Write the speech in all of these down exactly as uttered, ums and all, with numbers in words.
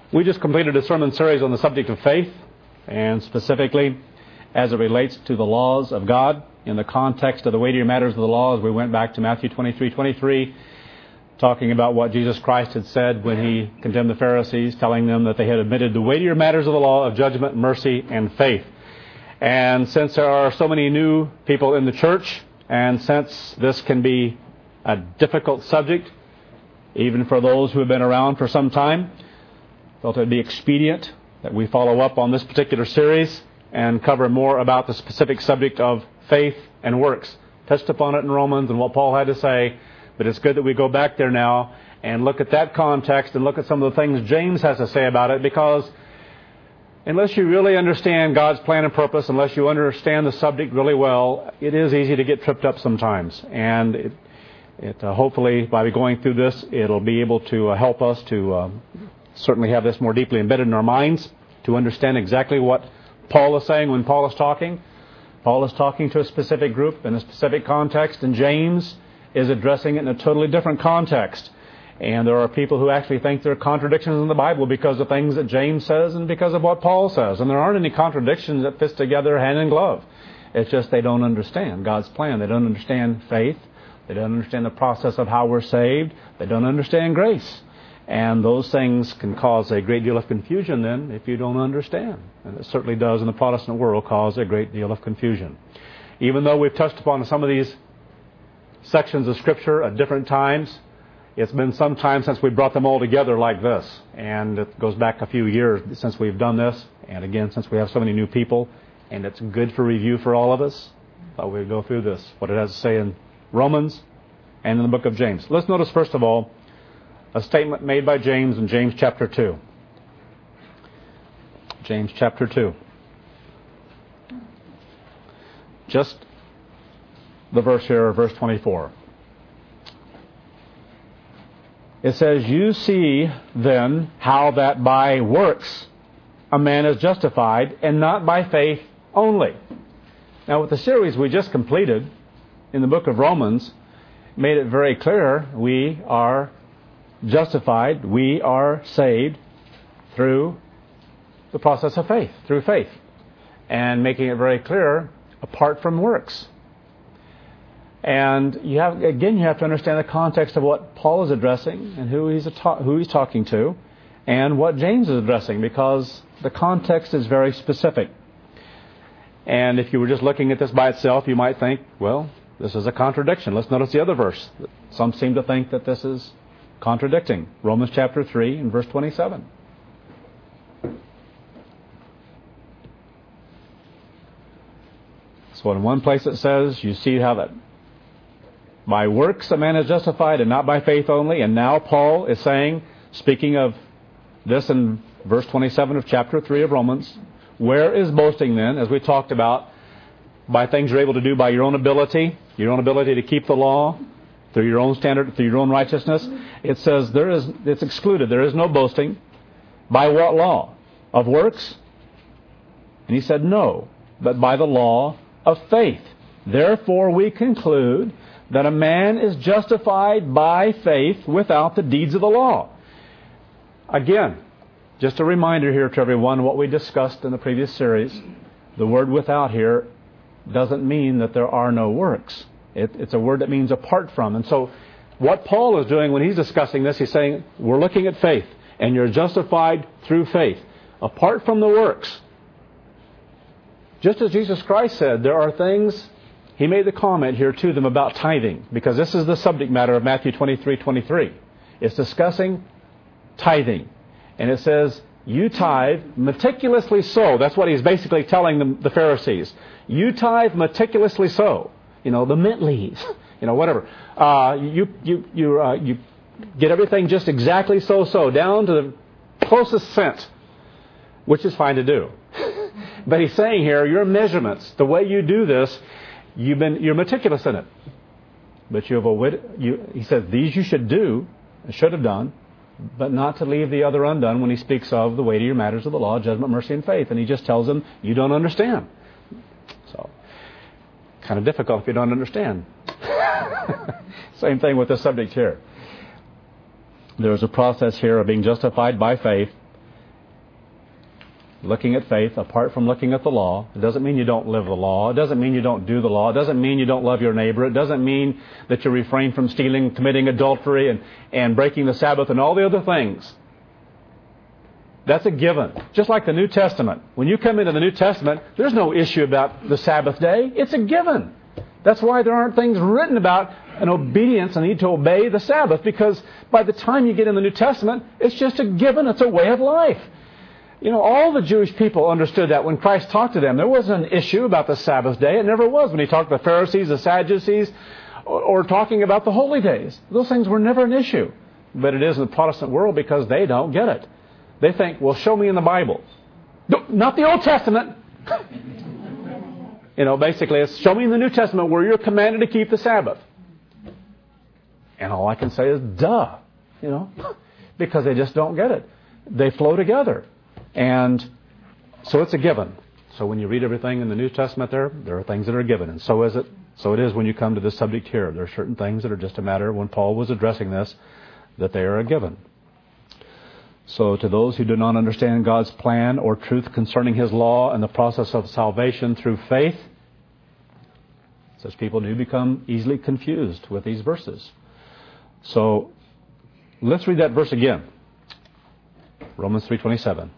We just completed a sermon series on the subject of faith, and specifically as it relates to the laws of God. In the context of the weightier matters of the law, as we went back to Matthew twenty-three twenty-three, talking about what Jesus Christ had said when He condemned the Pharisees, telling them that they had omitted the weightier matters of the law of judgment, mercy, and faith. And since there are so many new people in the church, and since this can be a difficult subject, even for those who have been around for some time, felt it would be expedient that we follow up on this particular series and cover more about the specific subject of faith and works. Touched upon it in Romans and what Paul had to say, but it's good that we go back there now and look at that context and look at some of the things James has to say about it, because unless you really understand God's plan and purpose, unless you understand the subject really well, it is easy to get tripped up sometimes. And it, it uh, hopefully, by going through this, it'll be able to uh, help us to uh, certainly have this more deeply embedded in our minds, to understand exactly what Paul is saying when Paul is talking. Paul is talking to a specific group in a specific context, and James is addressing it in a totally different context. And there are people who actually think there are contradictions in the Bible because of things that James says and because of what Paul says. And there aren't any contradictions that fit together hand in glove. It's just they don't understand God's plan. They don't understand faith. They don't understand the process of how we're saved. They don't understand grace. And those things can cause a great deal of confusion then if you don't understand. And it certainly does in the Protestant world cause a great deal of confusion. Even though we've touched upon some of these sections of Scripture at different times, it's been some time since we brought them all together like this. And it goes back a few years since we've done this. And again, since we have so many new people, and it's good for review for all of us, I thought we'd go through this, what it has to say in Romans and in the book of James. Let's notice, first of all, a statement made by James in James chapter two. James chapter two. Just the verse here, verse twenty-four. It says, "You see then how that by works a man is justified, and not by faith only." Now, with the series we just completed in the book of Romans, made it very clear we are justified, we are saved through the process of faith, through faith, and making it very clear apart from works. And you have, again, you have to understand the context of what Paul is addressing and who he's ta- who he's talking to, and what James is addressing, because the context is very specific. And if you were just looking at this by itself, you might think, well, this is a contradiction. Let's notice the other verse. Some seem to think that this is contradicting. Romans chapter three and verse twenty-seven. So in one place it says, you see how that by works a man is justified and not by faith only. And now Paul is saying, speaking of this in verse twenty-seven of chapter three of Romans, where is boasting then, as we talked about, by things you're able to do by your own ability, your own ability to keep the law, through your own standard, through your own righteousness? It says there is, it's excluded. There is no boasting. By what law? Of works? And he said, no, but by the law of faith. Therefore we conclude that a man is justified by faith without the deeds of the law. Again, just a reminder here to everyone what we discussed in the previous series. The word without here doesn't mean that there are no works. It, it's a word that means apart from. And so what Paul is doing when he's discussing this, he's saying, we're looking at faith, and you're justified through faith, apart from the works. Just as Jesus Christ said, there are things, he made the comment here to them about tithing, because this is the subject matter of Matthew twenty-three twenty-three. It's discussing tithing. And it says, you tithe meticulously so. That's what he's basically telling the, the Pharisees. You tithe meticulously so. You know, the mint leaves, you know, whatever. Uh, you you you uh, you get everything just exactly so so down to the closest cent, which is fine to do. But he's saying here, your measurements, the way you do this, you've been you're meticulous in it. But you have a you. He says these you should do, should have done, but not to leave the other undone when he speaks of the weightier matters of the law, judgment, mercy, and faith. And he just tells them you don't understand. So. Kind of difficult if you don't understand. Same thing with this subject here. There is a process here of being justified by faith looking at faith apart from looking at the law. It doesn't mean you don't live the law. It doesn't mean you don't do the law. It doesn't mean you don't love your neighbor. It doesn't mean that you refrain from stealing, committing adultery, and, and breaking the Sabbath and all the other things. That's a given. Just like the New Testament. When you come into the New Testament, there's no issue about the Sabbath day. It's a given. That's why there aren't things written about an obedience and need to obey the Sabbath, because by the time you get in the New Testament, it's just a given. It's a way of life. You know, all the Jewish people understood that when Christ talked to them. There wasn't an issue about the Sabbath day. It never was when He talked to the Pharisees, the Sadducees, or, or talking about the holy days. Those things were never an issue. But it is in the Protestant world because they don't get it. They think, well, show me in the Bible. No, not the Old Testament. You know, basically, it's show me in the New Testament where you're commanded to keep the Sabbath. And all I can say is, duh. You know, because they just don't get it. They flow together. And so it's a given. So when you read everything in the New Testament there, there are things that are given. And so is it. So it is when you come to this subject here. There are certain things that are just a matter, when Paul was addressing this, that they are a given. So to those who do not understand God's plan or truth concerning His law and the process of salvation through faith, such people do become easily confused with these verses. So let's read that verse again. Romans three twenty-seven.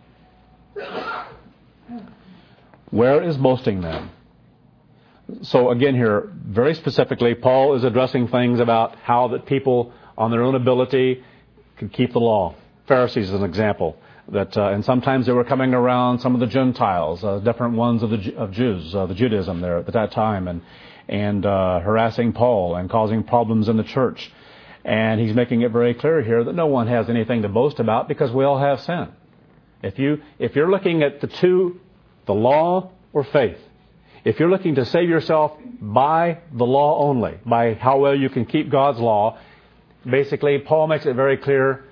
Where is boasting then? So again here, very specifically, Paul is addressing things about how that people on their own ability can keep the law. Pharisees is an example. That uh, and sometimes they were coming around some of the Gentiles, uh, different ones of the of Jews, uh, the Judaism there at that time, and and uh, harassing Paul and causing problems in the church. And he's making it very clear here that no one has anything to boast about because we all have sin. If you if you're looking at the two, the law or faith, if you're looking to save yourself by the law only, by how well you can keep God's law, basically Paul makes it very clear.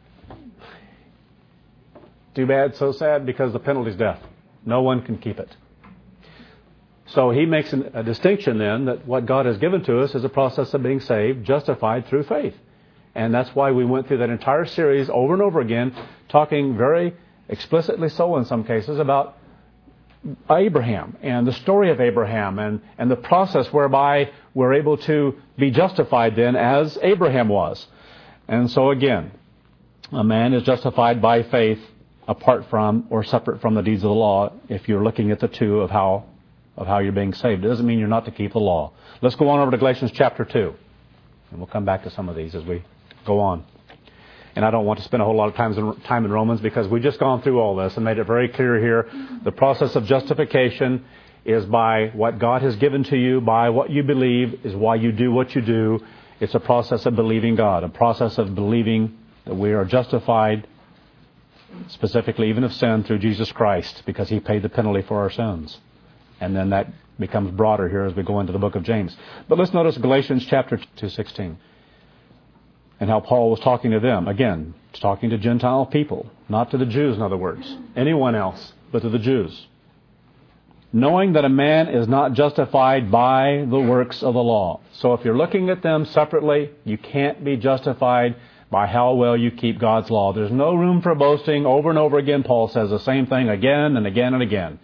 Too bad, so sad, because the penalty is death. No one can keep it. So he makes an, a distinction then that what God has given to us is a process of being saved, justified through faith. And that's why we went through that entire series over and over again, talking very explicitly so in some cases about Abraham and the story of Abraham and, and the process whereby we're able to be justified then as Abraham was. And so again, a man is justified by faith apart from or separate from the deeds of the law if you're looking at the two of how of how you're being saved. It doesn't mean you're not to keep the law. Let's go on over to Galatians chapter two. And we'll come back to some of these as we go on. And I don't want to spend a whole lot of time in, time in Romans because we've just gone through all this and made it very clear here. The process of justification is by what God has given to you, by what you believe, is why you do what you do. It's a process of believing God, a process of believing that we are justified, specifically even of sin, through Jesus Christ, because He paid the penalty for our sins. And then that becomes broader here as we go into the book of James. But let's notice Galatians chapter two sixteen. And how Paul was talking to them. Again, talking to Gentile people. Not to the Jews, in other words. Anyone else, but to the Jews. Knowing that a man is not justified by the works of the law. So if you're looking at them separately, you can't be justified by how well you keep God's law. There's no room for boasting. Over and over again, Paul says the same thing again and again and again.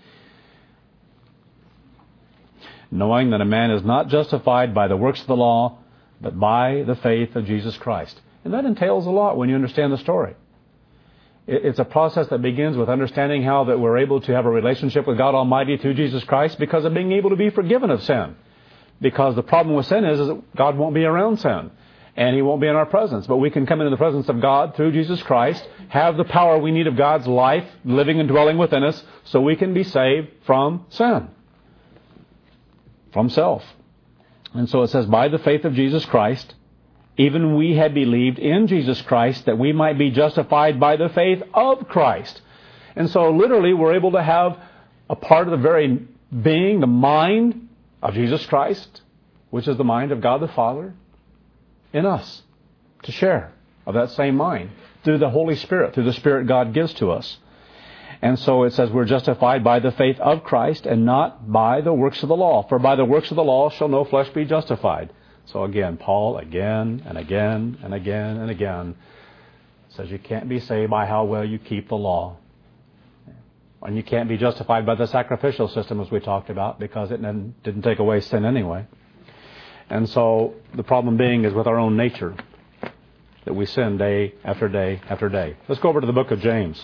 Knowing that a man is not justified by the works of the law, but by the faith of Jesus Christ. And that entails a lot when you understand the story. It's a process that begins with understanding how that we're able to have a relationship with God Almighty through Jesus Christ because of being able to be forgiven of sin. Because the problem with sin is, is that God won't be around sin. And He won't be in our presence. But we can come into the presence of God through Jesus Christ, have the power we need of God's life living and dwelling within us, so we can be saved from sin. From self. And so it says, by the faith of Jesus Christ, even we had believed in Jesus Christ that we might be justified by the faith of Christ. And so literally we're able to have a part of the very being, the mind of Jesus Christ, which is the mind of God the Father, in us, to share of that same mind through the Holy Spirit, through the Spirit God gives to us. And so it says we're justified by the faith of Christ and not by the works of the law. For by the works of the law shall no flesh be justified. So again, Paul again and again and again and again says you can't be saved by how well you keep the law. And you can't be justified by the sacrificial system, as we talked about, because it didn't take away sin anyway. And so the problem being is with our own nature, that we sin day after day after day. Let's go over to the book of James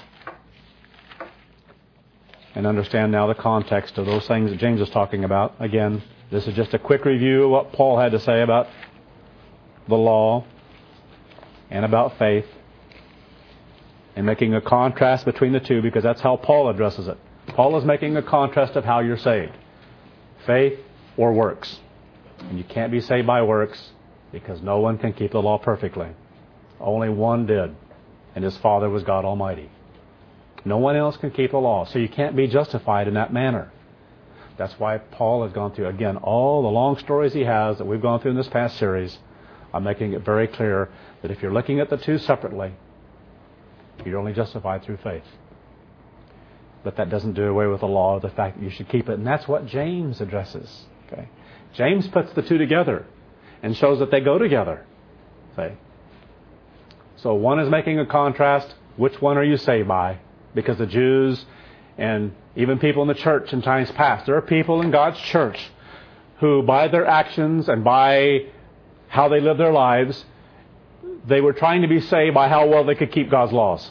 and understand now the context of those things that James is talking about. Again, this is just a quick review of what Paul had to say about the law and about faith, and making a contrast between the two, because that's how Paul addresses it. Paul is making a contrast of how you're saved. Faith or works. And you can't be saved by works, because no one can keep the law perfectly. Only one did, and his Father was God Almighty. No one else can keep the law, so you can't be justified in that manner. That's why Paul has gone through, again, all the long stories he has that we've gone through in this past series. I'm making it very clear that if you're looking at the two separately, you're only justified through faith. But that doesn't do away with the law of the fact that you should keep it. And that's what James addresses. Okay? James puts the two together and shows that they go together. See? So one is making a contrast. Which one are you saved by? Because the Jews and even people in the church in times past, there are people in God's church who by their actions and by how they live their lives, they were trying to be saved by how well they could keep God's laws.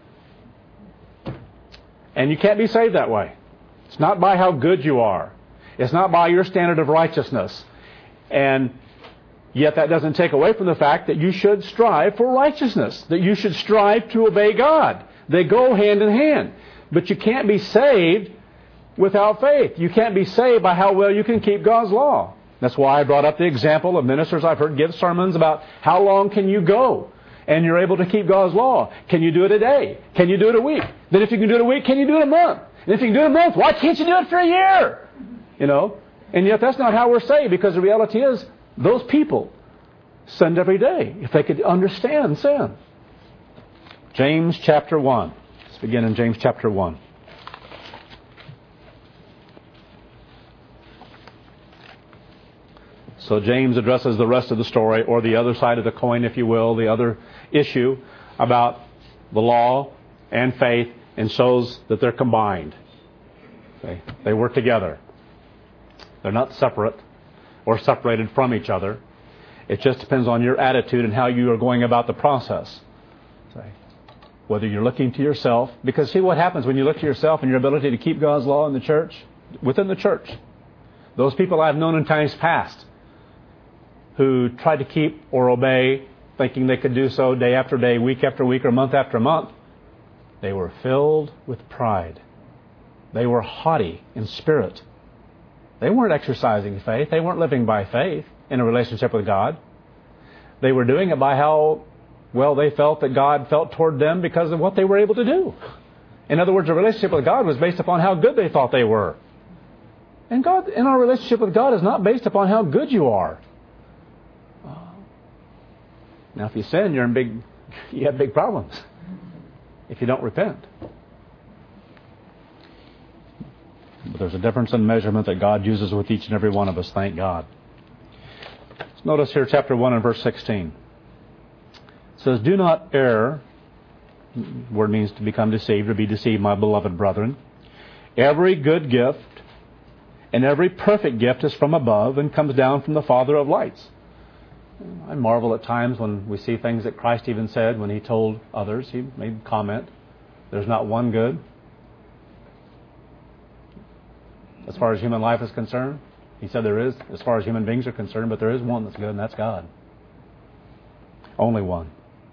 And you can't be saved that way. It's not by how good you are. It's not by your standard of righteousness. And yet that doesn't take away from the fact that you should strive for righteousness, that you should strive to obey God. They go hand in hand. But you can't be saved without faith. You can't be saved by how well you can keep God's law. That's why I brought up the example of ministers I've heard give sermons about how long can you go and you're able to keep God's law. Can you do it a day? Can you do it a week? Then if you can do it a week, can you do it a month? And if you can do it a month, why can't you do it for a year? You know? And yet that's not how we're saved, because the reality is those people sinned every day if they could understand sin. James chapter one. Let's begin in James chapter one. So James addresses the rest of the story, or the other side of the coin, if you will, the other issue about the law and faith, and shows that they're combined. Okay? They work together. They're not separate or separated from each other. It just depends on your attitude and how you are going about the process. Okay? Whether you're looking to yourself, because see what happens when you look to yourself and your ability to keep God's law in the church, within the church. Those people I've known in times past who tried to keep or obey, thinking they could do so day after day, week after week, or month after month, they were filled with pride. They were haughty in spirit. They weren't exercising faith. They weren't living by faith in a relationship with God. They were doing it by how well they felt that God felt toward them because of what they were able to do. In other words, a relationship with God was based upon how good they thought they were. And God, in our relationship with God, is not based upon how good you are. Now, if you sin, you're in big, you have big problems if you don't repent. But there's a difference in measurement that God uses with each and every one of us, thank God. Let's notice here chapter one and verse sixteen. It says, "Do not err," the word means to become deceived or be deceived, my beloved brethren. "Every good gift and every perfect gift is from above and comes down from the Father of lights." I marvel at times when we see things that Christ even said when He told others. He made a comment, there's not one good. As far as human life is concerned, He said there is, as far as human beings are concerned, but there is one that's good, and that's God. Only one.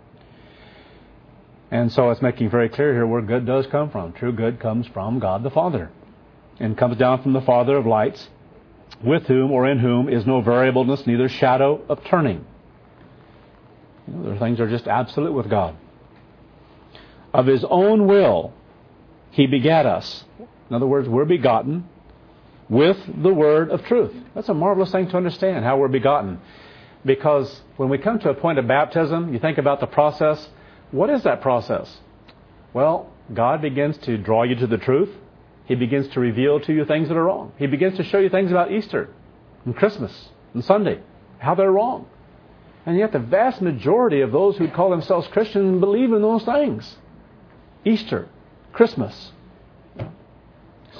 And so it's making very clear here where good does come from. True good comes from God the Father, and comes down from the Father of lights, with whom or in whom is no variableness, neither shadow of turning. You know, there are things that are just absolute with God. Of His own will, He begat us. In other words, we're begotten with the word of truth. That's a marvelous thing to understand, how we're begotten. Because when we come to a point of baptism, you think about the process. What is that process? Well, God begins to draw you to the truth. He begins to reveal to you things that are wrong. He begins to show you things about Easter and Christmas and Sunday, how they're wrong. And yet the vast majority of those who call themselves Christians believe in those things. Easter, Christmas,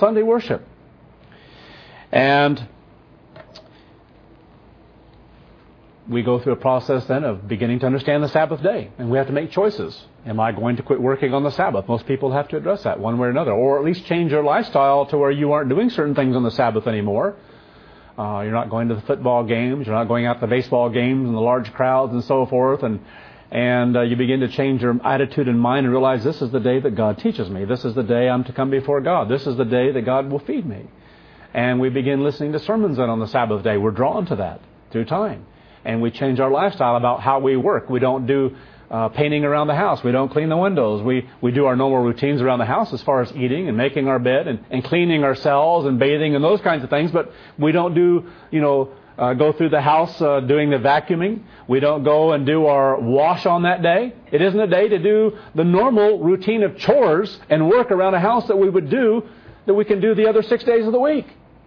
Sunday worship. And we go through a process then of beginning to understand the Sabbath day. And we have to make choices. Am I going to quit working on the Sabbath? Most people have to address that one way or another. Or at least change your lifestyle to where you aren't doing certain things on the Sabbath anymore. Uh, you're not going to the football games. You're not going out to the baseball games and the large crowds and so forth. And and uh, you begin to change your attitude and mind and realize this is the day that God teaches me. This is the day I'm to come before God. This is the day that God will feed me. And we begin listening to sermons then on the Sabbath day. We're drawn to that through time. And we change our lifestyle about how we work. We don't do uh, painting around the house. We don't clean the windows. We we do our normal routines around the house as far as eating and making our bed and, and cleaning ourselves and bathing and those kinds of things. But we don't do, you know, uh, go through the house uh, doing the vacuuming. We don't go and do our wash on that day. It isn't a day to do the normal routine of chores and work around a house that we would do, that we can do the other six days of the week.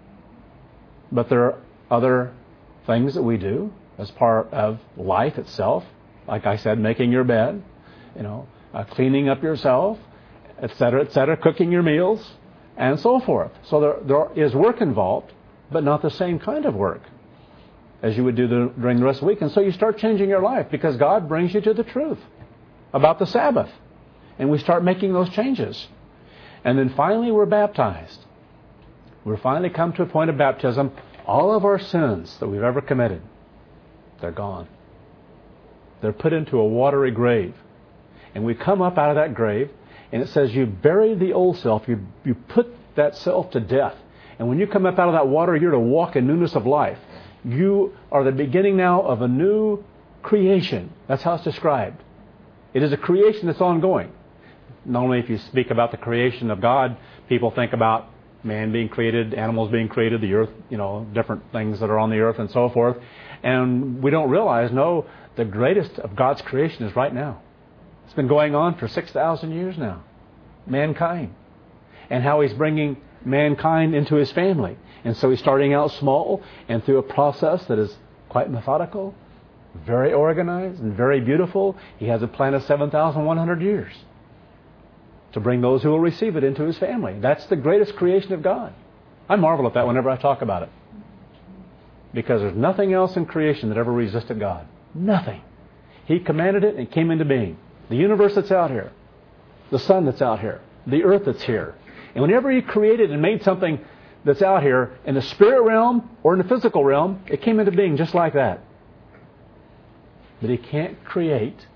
But there are other things that we do as part of life itself. Like I said, making your bed, you know, uh, cleaning up yourself, et cetera, et cetera, cooking your meals, and so forth. So there, there is work involved, but not the same kind of work as you would do the, during the rest of the week. And so you start changing your life because God brings you to the truth about the Sabbath. And we start making those changes. And then finally we're baptized. We're finally come to a point of baptism. All of our sins that we've ever committed, they're gone. They're put into a watery grave. And we come up out of that grave, and it says you bury the old self. You, you put that self to death. And when you come up out of that water, you're to walk in newness of life. You are the beginning now of a new creation. That's how it's described. It is a creation that's ongoing. Normally, if you speak about the creation of God, people think about man being created, animals being created, the earth, you know, different things that are on the earth and so forth. And we don't realize, no, the greatest of God's creation is right now. It's been going on for six thousand years now. Mankind. And how He's bringing mankind into His family. And so He's starting out small, and through a process that is quite methodical, very organized, and very beautiful, He has a plan of seven thousand one hundred years to bring those who will receive it into His family. That's the greatest creation of God. I marvel at that whenever I talk about it. Because there's nothing else in creation that ever resisted God. Nothing. He commanded it and it came into being. The universe that's out here, the sun that's out here, the earth that's here. And whenever He created and made something that's out here in the spirit realm or in the physical realm, it came into being just like that. But He can't create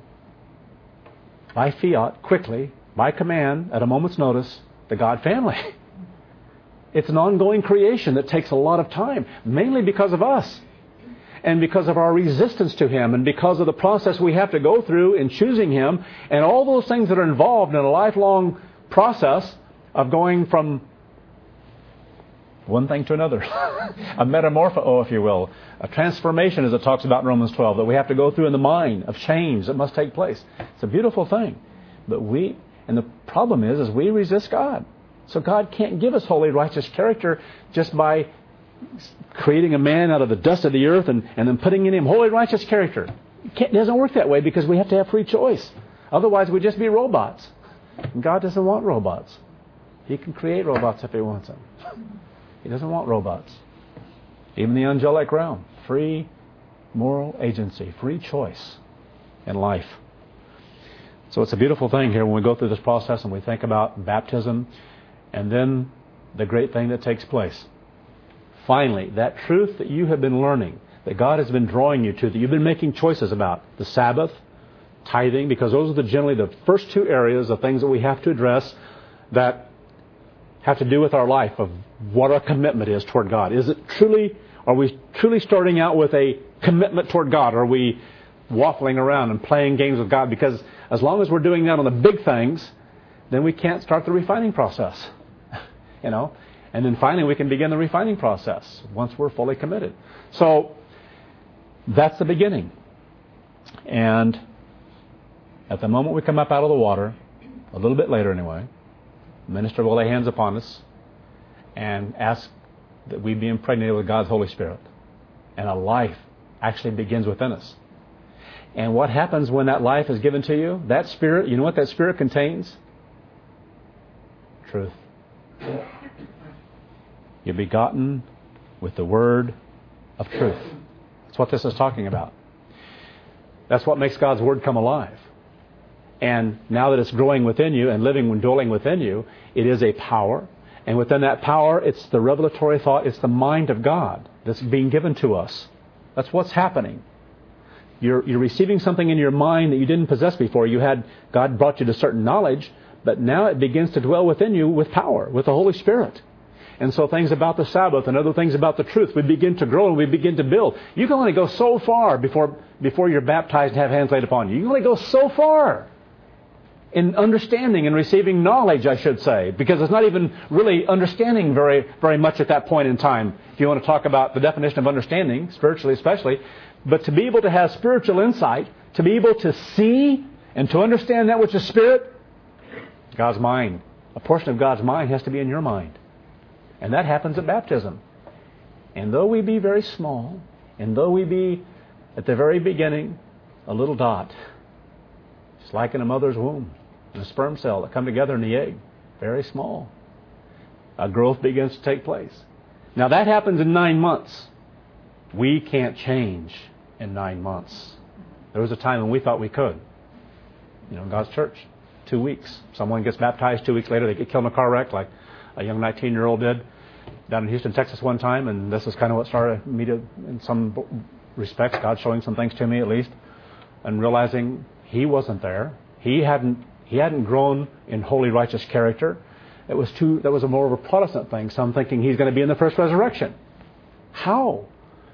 by fiat, quickly, by command, at a moment's notice, the God family. It's an ongoing creation that takes a lot of time, mainly because of us. And because of our resistance to Him, and because of the process we have to go through in choosing Him, and all those things that are involved in a lifelong process of going from one thing to another. A metamorpho, if you will. A transformation, as it talks about in Romans twelve, that we have to go through in the mind of change that must take place. It's a beautiful thing. But we, and the problem is, is we resist God. So God can't give us holy, righteous character just by creating a man out of the dust of the earth and, and then putting in him holy, righteous character. It, can't, it doesn't work that way because we have to have free choice. Otherwise, we'd just be robots. And God doesn't want robots. He can create robots if He wants them. He doesn't want robots. Even the angelic realm. Free moral agency. Free choice in life. So it's a beautiful thing here when we go through this process and we think about baptism and then the great thing that takes place. Finally, that truth that you have been learning, that God has been drawing you to, that you've been making choices about, the Sabbath, tithing, because those are the, generally the first two areas of things that we have to address that have to do with our life, of what our commitment is toward God. Is it truly, are we truly starting out with a commitment toward God? Or are we waffling around and playing games with God? Because as long as we're doing that on the big things, then we can't start the refining process. You know? And then finally we can begin the refining process once we're fully committed. So that's the beginning. And at the moment we come up out of the water, a little bit later anyway, the minister will lay hands upon us and ask that we be impregnated with God's Holy Spirit. And a life actually begins within us. And what happens when that life is given to you? That Spirit, you know what that Spirit contains? Truth. You're begotten with the word of truth. That's what this is talking about. That's what makes God's word come alive. And now that it's growing within you and living and dwelling within you, it is a power. And within that power, it's the revelatory thought, it's the mind of God that's being given to us. That's what's happening. You're, you're receiving something in your mind that you didn't possess before. You had, God brought you to certain knowledge, but now it begins to dwell within you with power, with the Holy Spirit. And so things about the Sabbath and other things about the truth, we begin to grow and we begin to build. You can only go so far before, before you're baptized and have hands laid upon you. You can only go so far in understanding and receiving knowledge, I should say, because it's not even really understanding very, very much at that point in time. If you want to talk about the definition of understanding, spiritually especially, but to be able to have spiritual insight, to be able to see and to understand that which is spirit, God's mind, a portion of God's mind has to be in your mind. And that happens at baptism. And though we be very small, and though we be at the very beginning a little dot, it's like in a mother's womb, in a sperm cell that come together in the egg, very small, a growth begins to take place. Now that happens in nine months. We can't change in nine months. There was a time when we thought we could. You know, in God's church, two weeks. Someone gets baptized, two weeks later they get killed in a car wreck, like a young nineteen-year-old did down in Houston, Texas one time, and this is kind of what started me to, in some respects, God showing some things to me at least, and realizing he wasn't there. He hadn't he hadn't grown in holy, righteous character. It was too that was a more of a Protestant thing. Some thinking he's going to be in the first resurrection. How?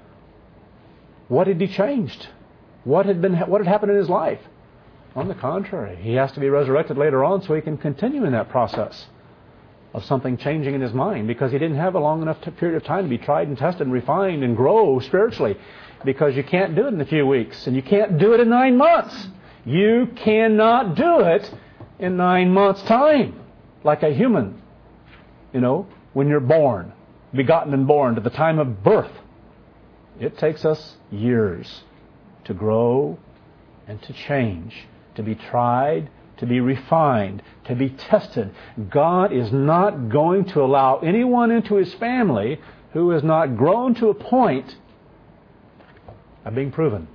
What had he changed? What had been what had happened in his life? On the contrary, he has to be resurrected later on so he can continue in that process of something changing in his mind, because he didn't have a long enough t- period of time to be tried and tested and refined and grow spiritually, because you can't do it in a few weeks and you can't do it in nine months. You cannot do it in nine months' time like a human. You know, when you're born, begotten and born to the time of birth, it takes us years to grow and to change, to be tried, to be refined, to be tested. God is not going to allow anyone into His family who has not grown to a point of being proven.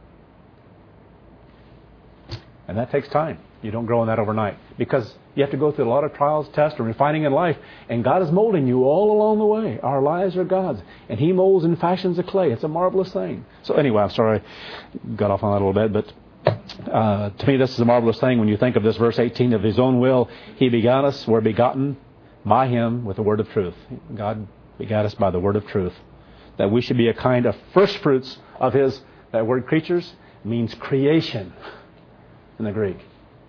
And that takes time. You don't grow in that overnight, because you have to go through a lot of trials, tests, and refining in life. And God is molding you all along the way. Our lives are God's. And He molds and fashions the clay. It's a marvelous thing. So anyway, I'm sorry I got off on that a little bit, but Uh, to me, this is a marvelous thing when you think of this verse eighteen. Of His own will He begot us. We're begotten by Him with the word of truth. God begat us by the word of truth. That we should be a kind of first fruits of His, that word creatures means creation in the Greek.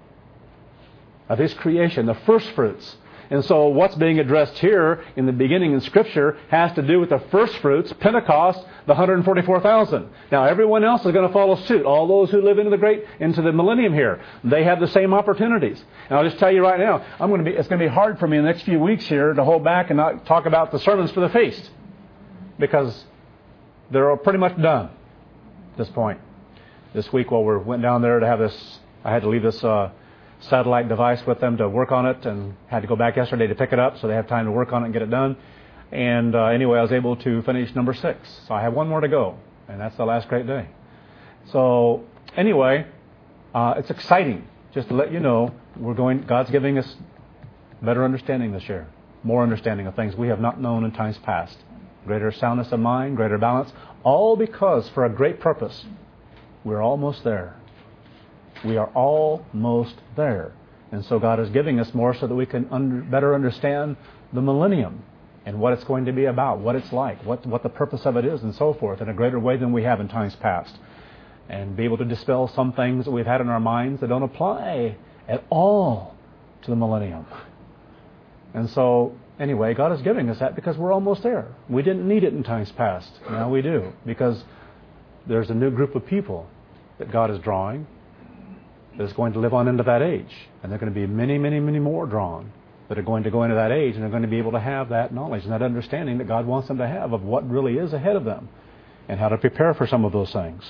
Of His creation, the first fruits. And so what's being addressed here in the beginning in Scripture has to do with the first fruits, Pentecost, the one hundred forty-four thousand. Now everyone else is going to follow suit. All those who live into the great, into the millennium here, they have the same opportunities. And I'll just tell you right now, I'm going to be, it's going to be hard for me in the next few weeks here to hold back and not talk about the sermons for the feast, because they're pretty much done at this point. This week while we went down there to have this, I had to leave this uh, satellite device with them to work on it, and had to go back yesterday to pick it up so they have time to work on it and get it done. And uh, anyway, I was able to finish number six. So I have one more to go, and that's the last great day. So anyway, uh, it's exciting. Just to let you know, we're going. God's giving us better understanding this year, more understanding of things we have not known in times past, greater soundness of mind, greater balance, all because for a great purpose. We're almost there. We are almost there. And so God is giving us more so that we can under, better understand the millennium and what it's going to be about, what it's like, what, what the purpose of it is, and so forth, in a greater way than we have in times past. And be able to dispel some things that we've had in our minds that don't apply at all to the millennium. And so, anyway, God is giving us that because we're almost there. We didn't need it in times past. Now we do, because there's a new group of people that God is drawing that is going to live on into that age. And there are going to be many, many, many more drawn that are going to go into that age and are going to be able to have that knowledge and that understanding that God wants them to have of what really is ahead of them and how to prepare for some of those things.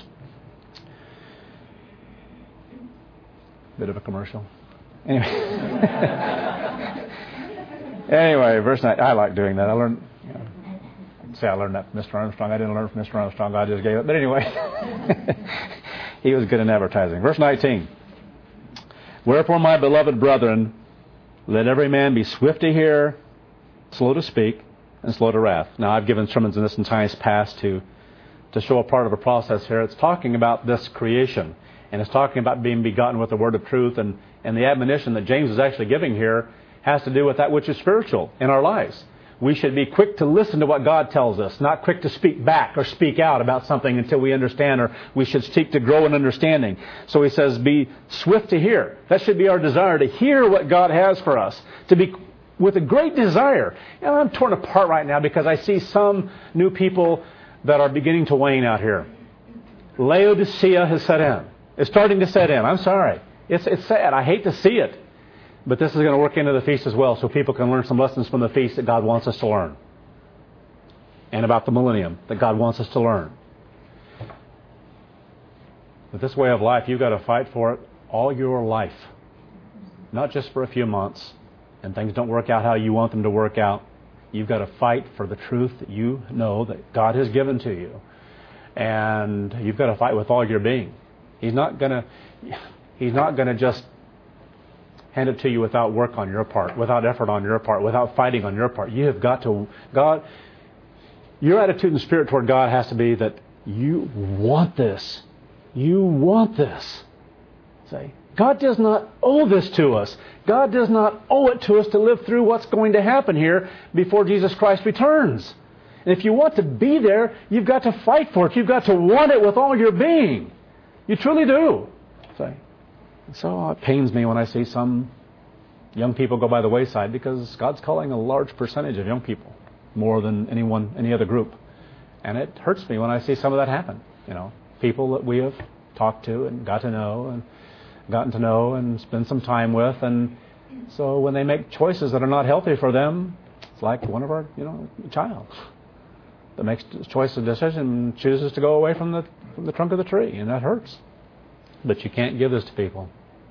Bit of a commercial. Anyway. Anyway, verse nine. I like doing that. I learned, you know, say I learned that from Mister Armstrong. I didn't learn from Mister Armstrong. I just gave it. But anyway, he was good in advertising. Verse nineteen. Wherefore, my beloved brethren, let every man be swift to hear, slow to speak, and slow to wrath. Now, I've given sermons in this in times past to, to show a part of a process here. It's talking about this creation, and it's talking about being begotten with the word of truth, and, and the admonition that James is actually giving here has to do with that which is spiritual in our lives. We should be quick to listen to what God tells us, not quick to speak back or speak out about something until we understand, or we should seek to grow in understanding. So he says, be swift to hear. That should be our desire, to hear what God has for us, to be with a great desire. You know, I'm torn apart right now because I see some new people that are beginning to wane out here. Laodicea has set in. It's starting to set in. I'm sorry. It's, it's sad. I hate to see it. But this is going to work into the feast as well, so people can learn some lessons from the feast that God wants us to learn. And about the millennium that God wants us to learn. But this way of life, you've got to fight for it all your life. Not just for a few months, and things don't work out how you want them to work out. You've got to fight for the truth that you know that God has given to you. And you've got to fight with all your being. He's not going to, He's not going to just hand it to you without work on your part, without effort on your part, without fighting on your part. You have got to, God, your attitude and spirit toward God has to be that you want this. You want this. Say, God does not owe this to us. God does not owe it to us to live through what's going to happen here before Jesus Christ returns. And if you want to be there, you've got to fight for it. You've got to want it with all your being. You truly do. Say, so it pains me when I see some young people go by the wayside, because God's calling a large percentage of young people, more than anyone, any other group. And it hurts me when I see some of that happen. You know, people that we have talked to and got to know and gotten to know and spend some time with. And so when they make choices that are not healthy for them, it's like one of our, you know, child that makes a choice of decision and chooses to go away from the from the trunk of the tree, and that hurts. But you can't give this to people.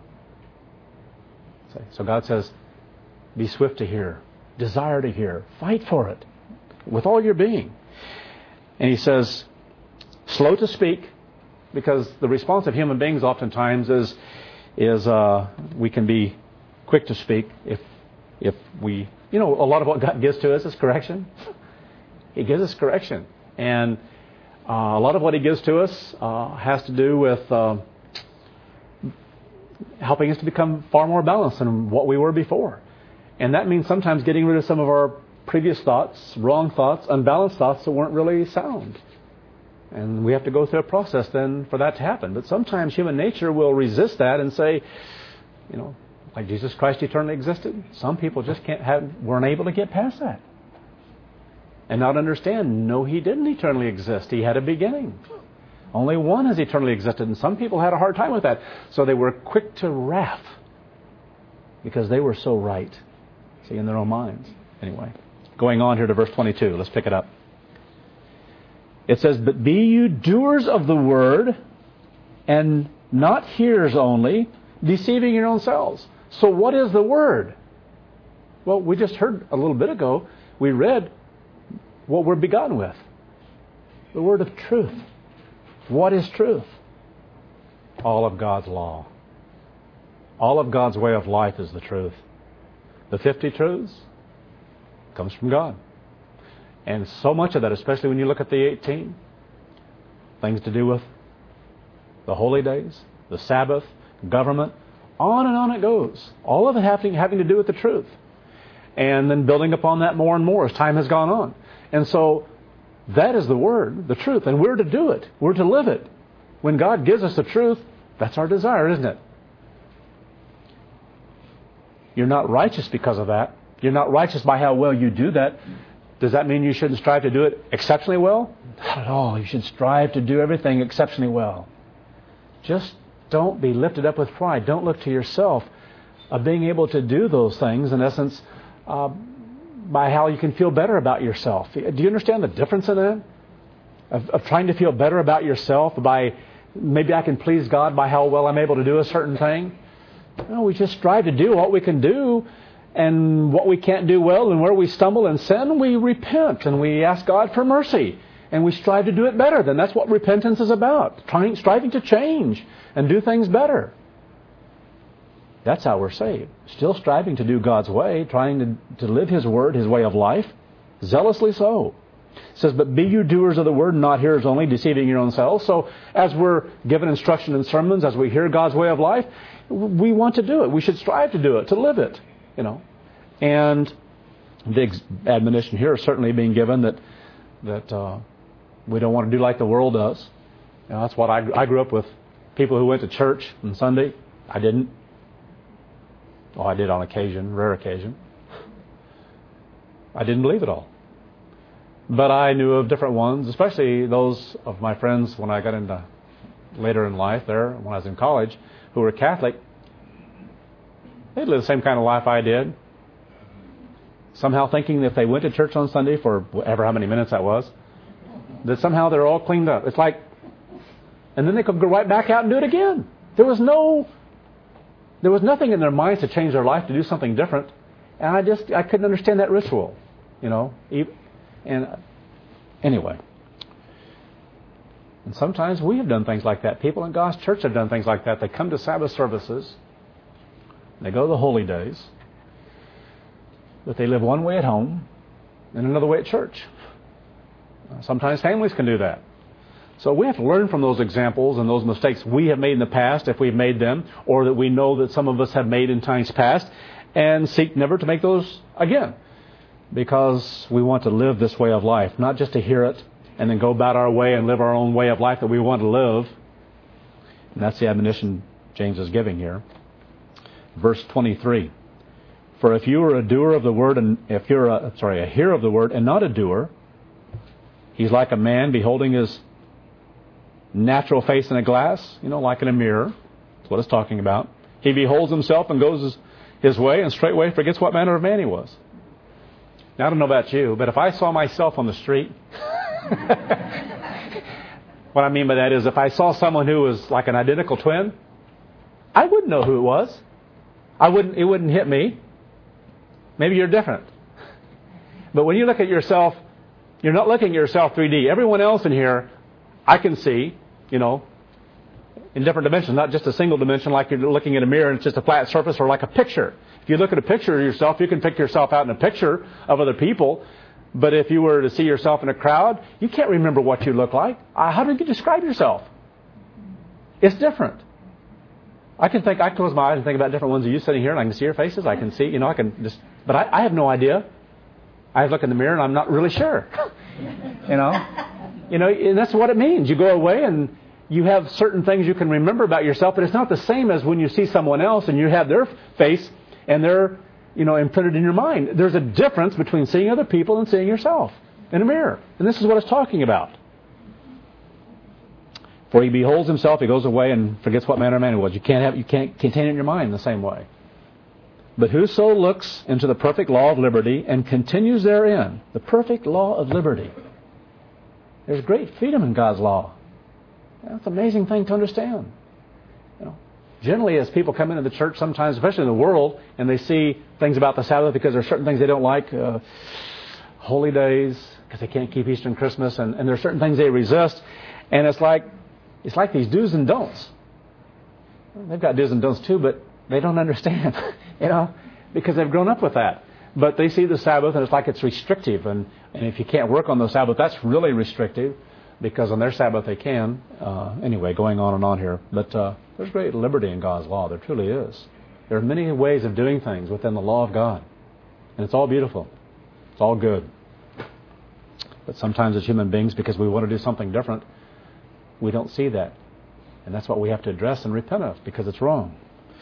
So God says, be swift to hear, desire to hear, fight for it with all your being. And he says, slow to speak, because the response of human beings oftentimes is, is uh, we can be quick to speak if if we, you know, a lot of what God gives to us is correction. He gives us correction. And uh, a lot of what He gives to us uh, has to do with Uh, helping us to become far more balanced than what we were before. And that means sometimes getting rid of some of our previous thoughts, wrong thoughts, unbalanced thoughts that weren't really sound. And we have to go through a process then for that to happen. But sometimes human nature will resist that and say, you know, like Jesus Christ eternally existed. Some people just can't have, weren't able to get past that. And not understand, no, He didn't eternally exist. He had a beginning. Only one has eternally existed, and some people had a hard time with that. So they were quick to wrath because they were so right, see, in their own minds. Anyway, going on here to verse twenty-two. Let's pick it up. It says, but be you doers of the word, and not hearers only, deceiving your own selves. So what is the word? Well, we just heard a little bit ago, we read what we're begotten with. The word of truth. What is truth? All of God's law. All of God's way of life is the truth. The fifty truths comes from God. And so much of that, especially when you look at the eighteen, things to do with the holy days, the Sabbath, government, on and on it goes. All of it having, having to do with the truth. And then building upon that more and more as time has gone on. And so that is the word, the truth, and we're to do it. We're to live it. When God gives us the truth, that's our desire, isn't it? You're not righteous because of that. You're not righteous by how well you do that. Does that mean you shouldn't strive to do it exceptionally well? Not at all. You should strive to do everything exceptionally well. Just don't be lifted up with pride. Don't look to yourself of being able to do those things, in essence, uh, by how you can feel better about yourself. Do you understand the difference in that? Of, of trying to feel better about yourself by, maybe I can please God by how well I'm able to do a certain thing. No, we just strive to do what we can do and what we can't do well and where we stumble and sin, we repent and we ask God for mercy. And we strive to do it better. Then that's what repentance is about. Trying, striving to change and do things better. That's how we're saved. Still striving to do God's way, trying to, to live His Word, His way of life, zealously so. It says, but be you doers of the Word, not hearers only, deceiving your own selves. So as we're given instruction in sermons, as we hear God's way of life, we want to do it. We should strive to do it, to live it. You know, and the admonition here is certainly being given that that uh, we don't want to do like the world does. You know, that's what I, I grew up with. People who went to church on Sunday. I didn't. Oh, I did on occasion, rare occasion. I didn't believe it all. But I knew of different ones, especially those of my friends when I got into later in life there, when I was in college, who were Catholic. They lived the same kind of life I did. Somehow thinking that if they went to church on Sunday for whatever how many minutes that was, that somehow they're all cleaned up. It's like, and then they could go right back out and do it again. There was no, there was nothing in their minds to change their life, to do something different. And I just, I couldn't understand that ritual, you know. And anyway. And sometimes we have done things like that. People in God's church have done things like that. They come to Sabbath services. They go to the holy days, but they live one way at home and another way at church. Sometimes families can do that. So we have to learn from those examples and those mistakes we have made in the past, if we've made them, or that we know that some of us have made in times past, and seek never to make those again. Because we want to live this way of life, not just to hear it and then go about our way and live our own way of life that we want to live. And that's the admonition James is giving here. Verse twenty-three. For if you are a doer of the word, and if you're a, sorry, a hearer of the word and not a doer, he's like a man beholding his natural face in a glass, you know, like in a mirror. That's what it's talking about. He beholds himself and goes his, his way, and straightway forgets what manner of man he was. Now, I don't know about you, but if I saw myself on the street, what I mean by that is if I saw someone who was like an identical twin, I wouldn't know who it was. I wouldn't. It wouldn't hit me. Maybe you're different. But when you look at yourself, you're not looking at yourself three D. Everyone else in here, I can see, you know, in different dimensions, not just a single dimension like you're looking at a mirror and it's just a flat surface, or like a picture. If you look at a picture of yourself, you can pick yourself out in a picture of other people. But if you were to see yourself in a crowd, you can't remember what you look like. Uh, how do you describe yourself? It's different. I can think, I close my eyes and think about different ones of you sitting here, and I can see your faces. I can see, you know, I can just, but I, I have no idea. I look in the mirror and I'm not really sure. you know, you know, and that's what it means. You go away and you have certain things you can remember about yourself, but it's not the same as when you see someone else and you have their face and they're, you know, imprinted in your mind. There's a difference between seeing other people and seeing yourself in a mirror. And this is what it's talking about. For he beholds himself, he goes away and forgets what manner of man he was. You can't have, you can't contain it in your mind in the same way. But whoso looks into the perfect law of liberty and continues therein, the perfect law of liberty. There's great freedom in God's law. That's an amazing thing to understand. You know, generally, as people come into the church, sometimes, especially in the world, and they see things about the Sabbath because there are certain things they don't like, uh, holy days, because they can't keep Easter and Christmas, and, and there are certain things they resist, and it's like it's like these do's and don'ts. Well, they've got do's and don'ts too, but they don't understand, you know, because they've grown up with that. But they see the Sabbath, and it's like it's restrictive, and, and if you can't work on the Sabbath, that's really restrictive. Because on their Sabbath they can. Uh, anyway, going on and on here. But uh, there's great liberty in God's law. There truly is. There are many ways of doing things within the law of God. And it's all beautiful. It's all good. But sometimes as human beings, because we want to do something different, we don't see that. And that's what we have to address and repent of, because it's wrong.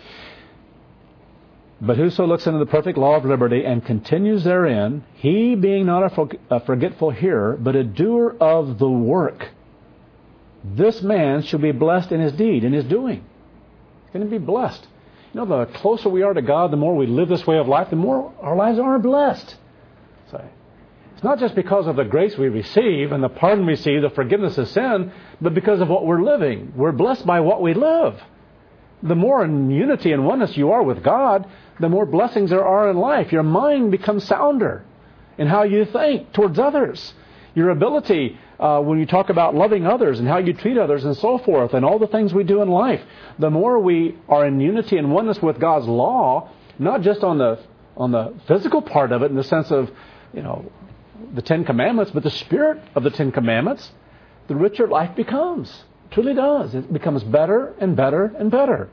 But whoso looks into the perfect law of liberty and continues therein, he being not a forgetful hearer, but a doer of the work, this man shall be blessed in his deed, in his doing. He's going to be blessed. You know, the closer we are to God, the more we live this way of life, the more our lives are blessed. So, it's not just because of the grace we receive and the pardon we receive, the forgiveness of sin, but because of what we're living. We're blessed by what we live. The more in unity and oneness you are with God, the more blessings there are in life. Your mind becomes sounder in how you think towards others. Your ability, uh, when you talk about loving others and how you treat others and so forth, and all the things we do in life, the more we are in unity and oneness with God's law, not just on the on the physical part of it in the sense of, you know, the Ten Commandments, but the spirit of the Ten Commandments, the richer life becomes. It truly does. It becomes better and better and better.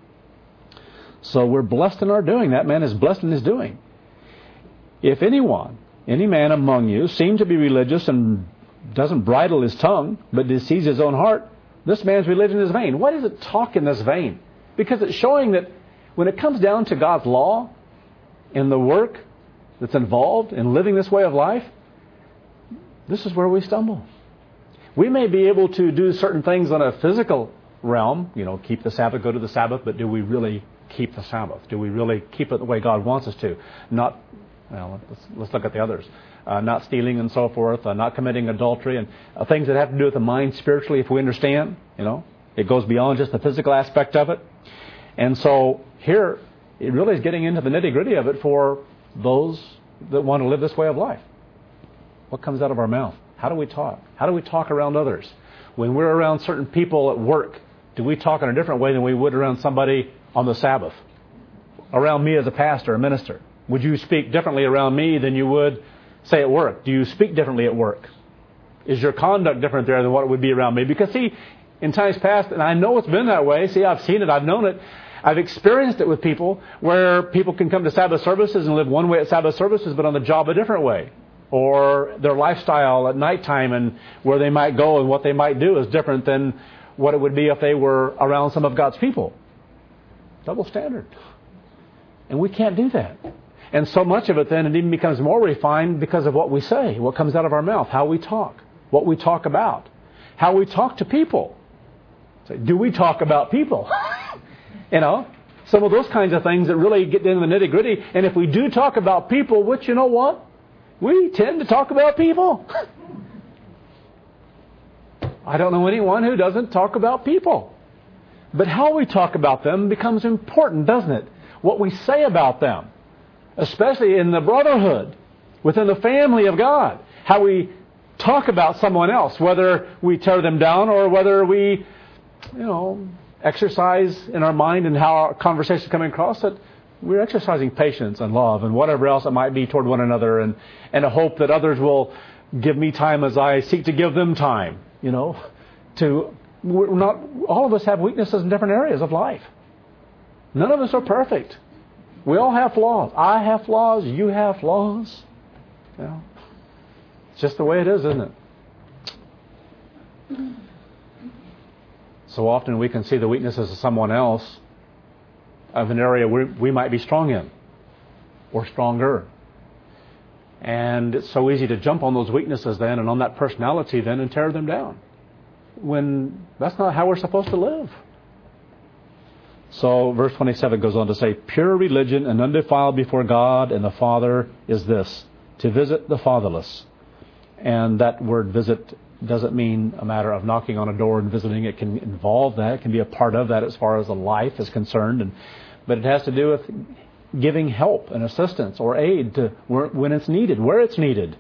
So we're blessed in our doing. That man is blessed in his doing. If anyone, any man among you, seems to be religious and doesn't bridle his tongue, but deceives his own heart, this man's religion is vain. Why does it talk in this vein? Because it's showing that when it comes down to God's law and the work that's involved in living this way of life, this is where we stumble. We may be able to do certain things on a physical realm, you know, keep the Sabbath, go to the Sabbath, but do we really keep the Sabbath? Do we really keep it the way God wants us to? Not, well, let's, let's look at the others. Uh, not stealing and so forth, uh, not committing adultery, and uh, things that have to do with the mind spiritually, if we understand, you know. It goes beyond just the physical aspect of it. And so here, it really is getting into the nitty-gritty of it for those that want to live this way of life. What comes out of our mouth? How do we talk? How do we talk around others? When we're around certain people at work, do we talk in a different way than we would around somebody on the Sabbath? Around me as a pastor, a minister. Would you speak differently around me than you would, say, at work? Do you speak differently at work? Is your conduct different there than what it would be around me? Because, see, in times past, and I know it's been that way. See, I've seen it. I've known it. I've experienced it with people where people can come to Sabbath services and live one way at Sabbath services, but on the job a different way. Or their lifestyle at nighttime and where they might go and what they might do is different than what it would be if they were around some of God's people. Double standard. And we can't do that. And so much of it then, it even becomes more refined because of what we say, what comes out of our mouth, how we talk, what we talk about, how we talk to people. So, do we talk about people? You know, some of those kinds of things that really get into the nitty-gritty. And if we do talk about people, which, you know what? We tend to talk about people. I don't know anyone who doesn't talk about people. But how we talk about them becomes important, doesn't it? What we say about them, especially in the brotherhood, within the family of God. How we talk about someone else, whether we tear them down or whether we, you know, exercise in our mind and how our conversations coming across that we're exercising patience and love and whatever else it might be toward one another, and, and a hope that others will give me time as I seek to give them time, you know. To we're not all of us have weaknesses in different areas of life. None of us are perfect. We all have flaws. I have flaws. You have flaws. You know, it's just the way it is, isn't it? So often we can see the weaknesses of someone else of an area we, we might be strong in or stronger. And it's so easy to jump on those weaknesses then and on that personality then and tear them down, when that's not how we're supposed to live. So verse twenty-seven goes on to say, pure religion and undefiled before God and the Father is this, to visit the fatherless. And that word visit doesn't mean a matter of knocking on a door and visiting. It can involve that. It can be a part of that as far as the life is concerned. And, but it has to do with giving help and assistance or aid to where, when it's needed, where it's needed.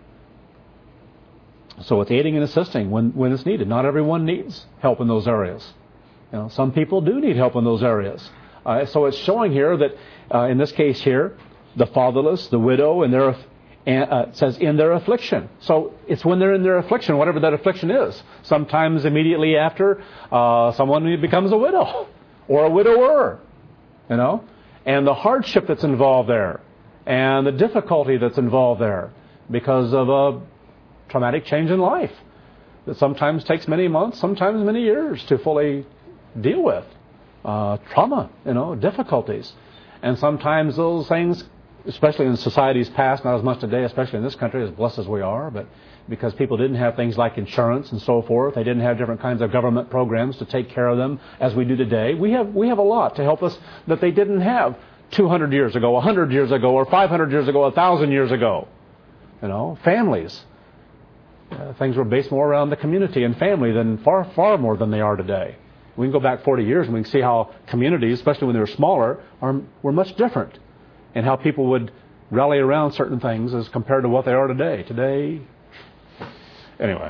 So it's aiding and assisting when, when it's needed. Not everyone needs help in those areas. You know, some people do need help in those areas. Uh, so it's showing here that, uh, in this case here, the fatherless, the widow, and their And, uh, it says in their affliction. So it's when they're in their affliction, whatever that affliction is. Sometimes immediately after, uh, someone becomes a widow or a widower, you know, and the hardship that's involved there and the difficulty that's involved there because of a traumatic change in life that sometimes takes many months, sometimes many years to fully deal with. Uh, trauma, you know, difficulties. And sometimes those things, especially in societies past, not as much today, especially in this country, as blessed as we are, but because people didn't have things like insurance and so forth, they didn't have different kinds of government programs to take care of them as we do today. We have we have a lot to help us that they didn't have two hundred years ago, one hundred years ago, or five hundred years ago, one thousand years ago. You know, families. Uh, things were based more around the community and family than far, far more than they are today. We can go back forty years and we can see how communities, especially when they were smaller, are were much different, and how people would rally around certain things as compared to what they are today. Today, anyway.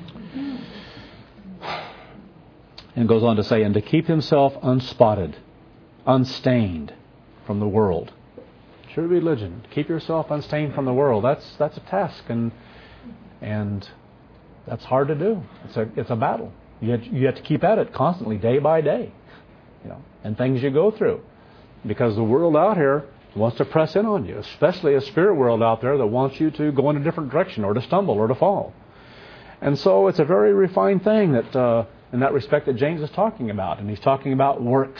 And goes on to say, and to keep himself unspotted, unstained from the world. True religion. Keep yourself unstained from the world. That's that's a task, and and that's hard to do. It's a it's a battle. You have, you have to keep at it constantly, day by day, you know, and things you go through, because the world out here wants to press in on you, especially a spirit world out there that wants you to go in a different direction, or to stumble, or to fall. And so it's a very refined thing that, uh, in that respect, that James is talking about, and he's talking about works.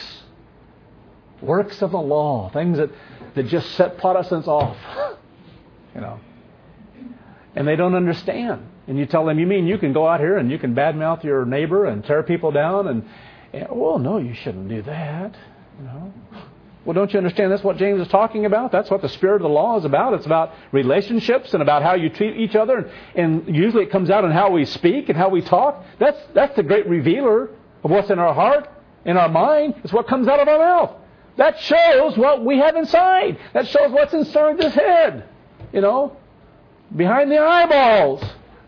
Works of the law, things that, that just set Protestants off, you know. And they don't understand. And you tell them, you mean you can go out here and you can badmouth your neighbor and tear people down? And, and well, no, you shouldn't do that, you know. Well, don't you understand that's what James is talking about? That's what the spirit of the law is about. It's about relationships and about how you treat each other. And, and usually it comes out in how we speak and how we talk. That's, that's the great revealer of what's in our heart, in our mind. It's what comes out of our mouth. That shows what we have inside. That shows what's inside this head. You know, behind the eyeballs.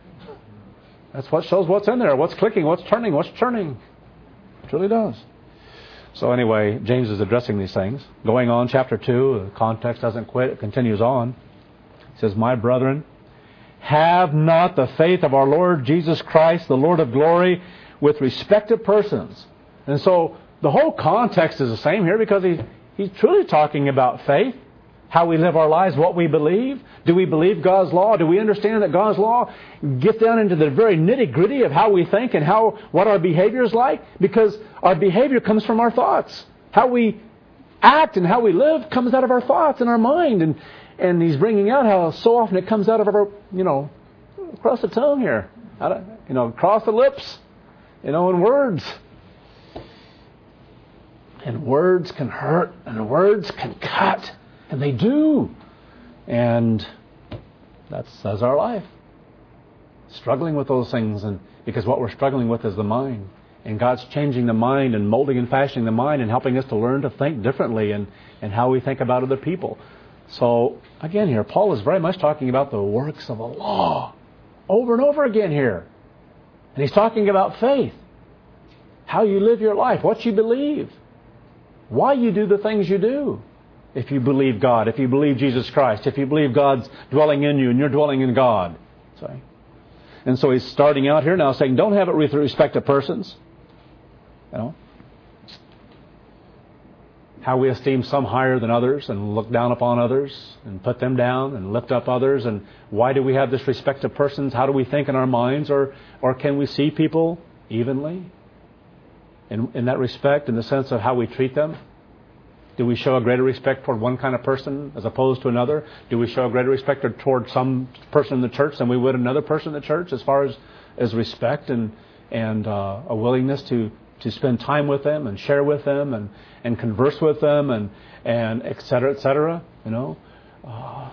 That's what shows what's in there, what's clicking, what's turning, what's churning. It really does. So anyway, James is addressing these things. Going on, chapter two, the context doesn't quit. It continues on. It says, my brethren, have not the faith of our Lord Jesus Christ, the Lord of glory, with respect to persons. And so the whole context is the same here, because he, he's truly talking about faith, how we live our lives, what we believe. Do we believe God's law? Do we understand that God's law gets down into the very nitty-gritty of how we think and how what our behavior is like? Because our behavior comes from our thoughts. How we act and how we live comes out of our thoughts and our mind. And, and he's bringing out how so often it comes out of our, you know, across the tongue here. Out of, you know, across the lips, you know, in words. And words can hurt, and words can cut, and they do. And that's, that's our life. Struggling with those things, and because what we're struggling with is the mind. And God's changing the mind and molding and fashioning the mind and helping us to learn to think differently and, and how we think about other people. So, again here, Paul is very much talking about the works of the law. Over and over again here. And he's talking about faith. How you live your life, what you believe. Why you do the things you do. If you believe God, if you believe Jesus Christ, if you believe God's dwelling in you and you're dwelling in God. Sorry. And so he's starting out here now saying, don't have it with respect to persons. You know, how we esteem some higher than others and look down upon others and put them down and lift up others. And why do we have this respect to persons? How do we think in our minds? Or or can we see people evenly in, in that respect, in the sense of how we treat them? Do we show a greater respect toward one kind of person as opposed to another? Do we show a greater respect toward some person in the church than we would another person in the church, as far as, as respect and and uh, a willingness to, to spend time with them and share with them and, and converse with them and and et cetera, et cetera, you know? Uh,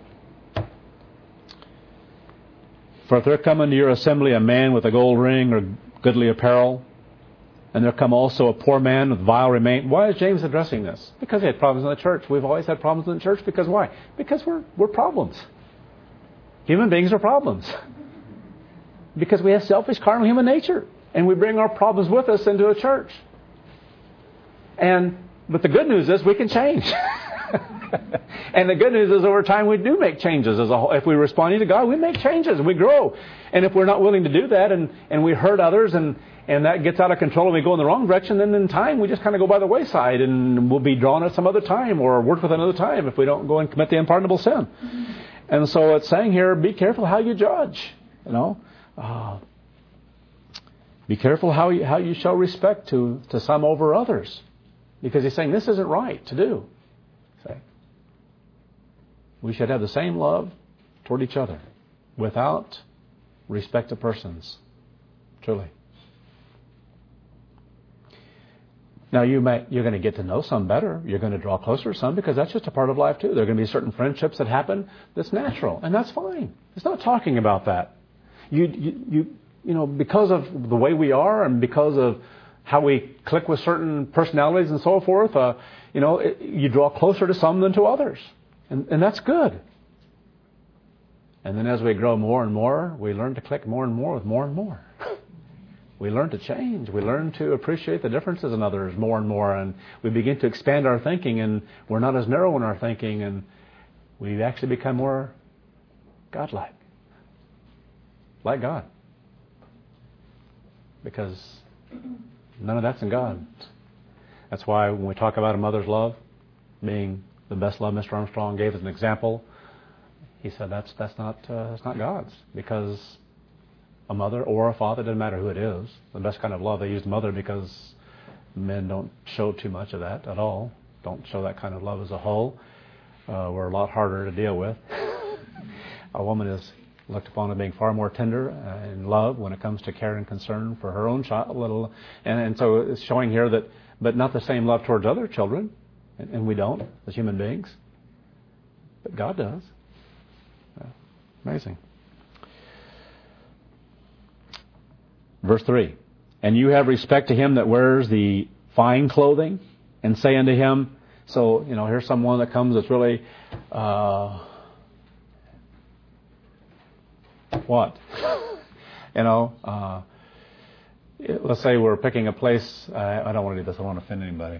For if there come into your assembly a man with a gold ring or goodly apparel, and there come also a poor man with vile remain. Why is James addressing this? Because he had problems in the church. We've always had problems in the church. Because why? Because we're we're problems. Human beings are problems. Because we have selfish, carnal human nature. And we bring our problems with us into a church. And but the good news is we can change. And the good news is over time we do make changes as a whole. If we respond to God, we make changes and we grow. And if we're not willing to do that and, and we hurt others and, and that gets out of control and we go in the wrong direction, then in time we just kind of go by the wayside and we'll be drawn at some other time or worked with another time if we don't go and commit the unpardonable sin. Mm-hmm. And so it's saying here, be careful how you judge. You know, uh, be careful how you, how you show respect to, to some over others. Because he's saying this isn't right to do. Say, we should have the same love toward each other without respect to persons. Truly. Now you might, you're going to get to know some better. You're going to draw closer to some because that's just a part of life too. There are going to be certain friendships that happen that's natural, and that's fine. It's not talking about that. You, you, you, you know, because of the way we are and because of how we click with certain personalities and so forth. Uh, you know, it, you draw closer to some than to others. And, and that's good. And then as we grow more and more, we learn to click more and more with more and more. We learn to change. We learn to appreciate the differences in others more and more. And we begin to expand our thinking, and we're not as narrow in our thinking, and we actually become more godlike. Like God. Because none of that's in God. That's why when we talk about a mother's love being the best love, Mister Armstrong gave as an example, he said that's that's not uh, that's not God's, because a mother or a father, doesn't matter who it is, the best kind of love, they use mother because men don't show too much of that at all, don't show that kind of love as a whole. Uh, we're a lot harder to deal with. A woman is looked upon as being far more tender uh, in love when it comes to care and concern for her own child. Little, and, and so it's showing here that, but not the same love towards other children, and, and we don't as human beings, but God does. Uh, amazing. Verse three, and you have respect to him that wears the fine clothing, and say unto him, so, you know, here's someone that comes that's really, uh, what? you know, uh, let's say we're picking a place. I, I don't want to do this. I don't want to offend anybody.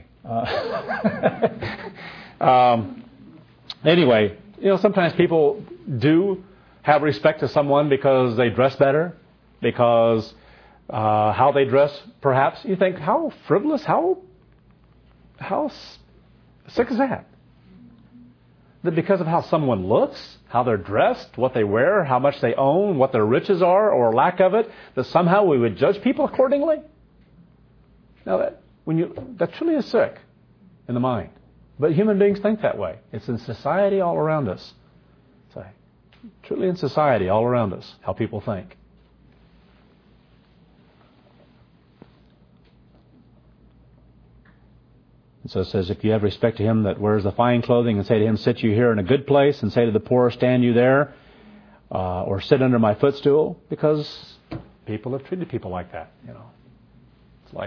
Uh, um, anyway, you know, sometimes people do have respect to someone because they dress better, because uh, how they dress, perhaps. You think, how frivolous, how, how sick is that? That because of how someone looks, how they're dressed, what they wear, how much they own, what their riches are or lack of it, that somehow we would judge people accordingly? Now, that, when you, that truly is sick in the mind. But human beings think that way. It's in society all around us. So, truly in society all around us, how people think. And so it says, if you have respect to him that wears the fine clothing, and say to him, sit you here in a good place, and say to the poor, stand you there, uh, or sit under my footstool, because people have treated people like that. You know, it's like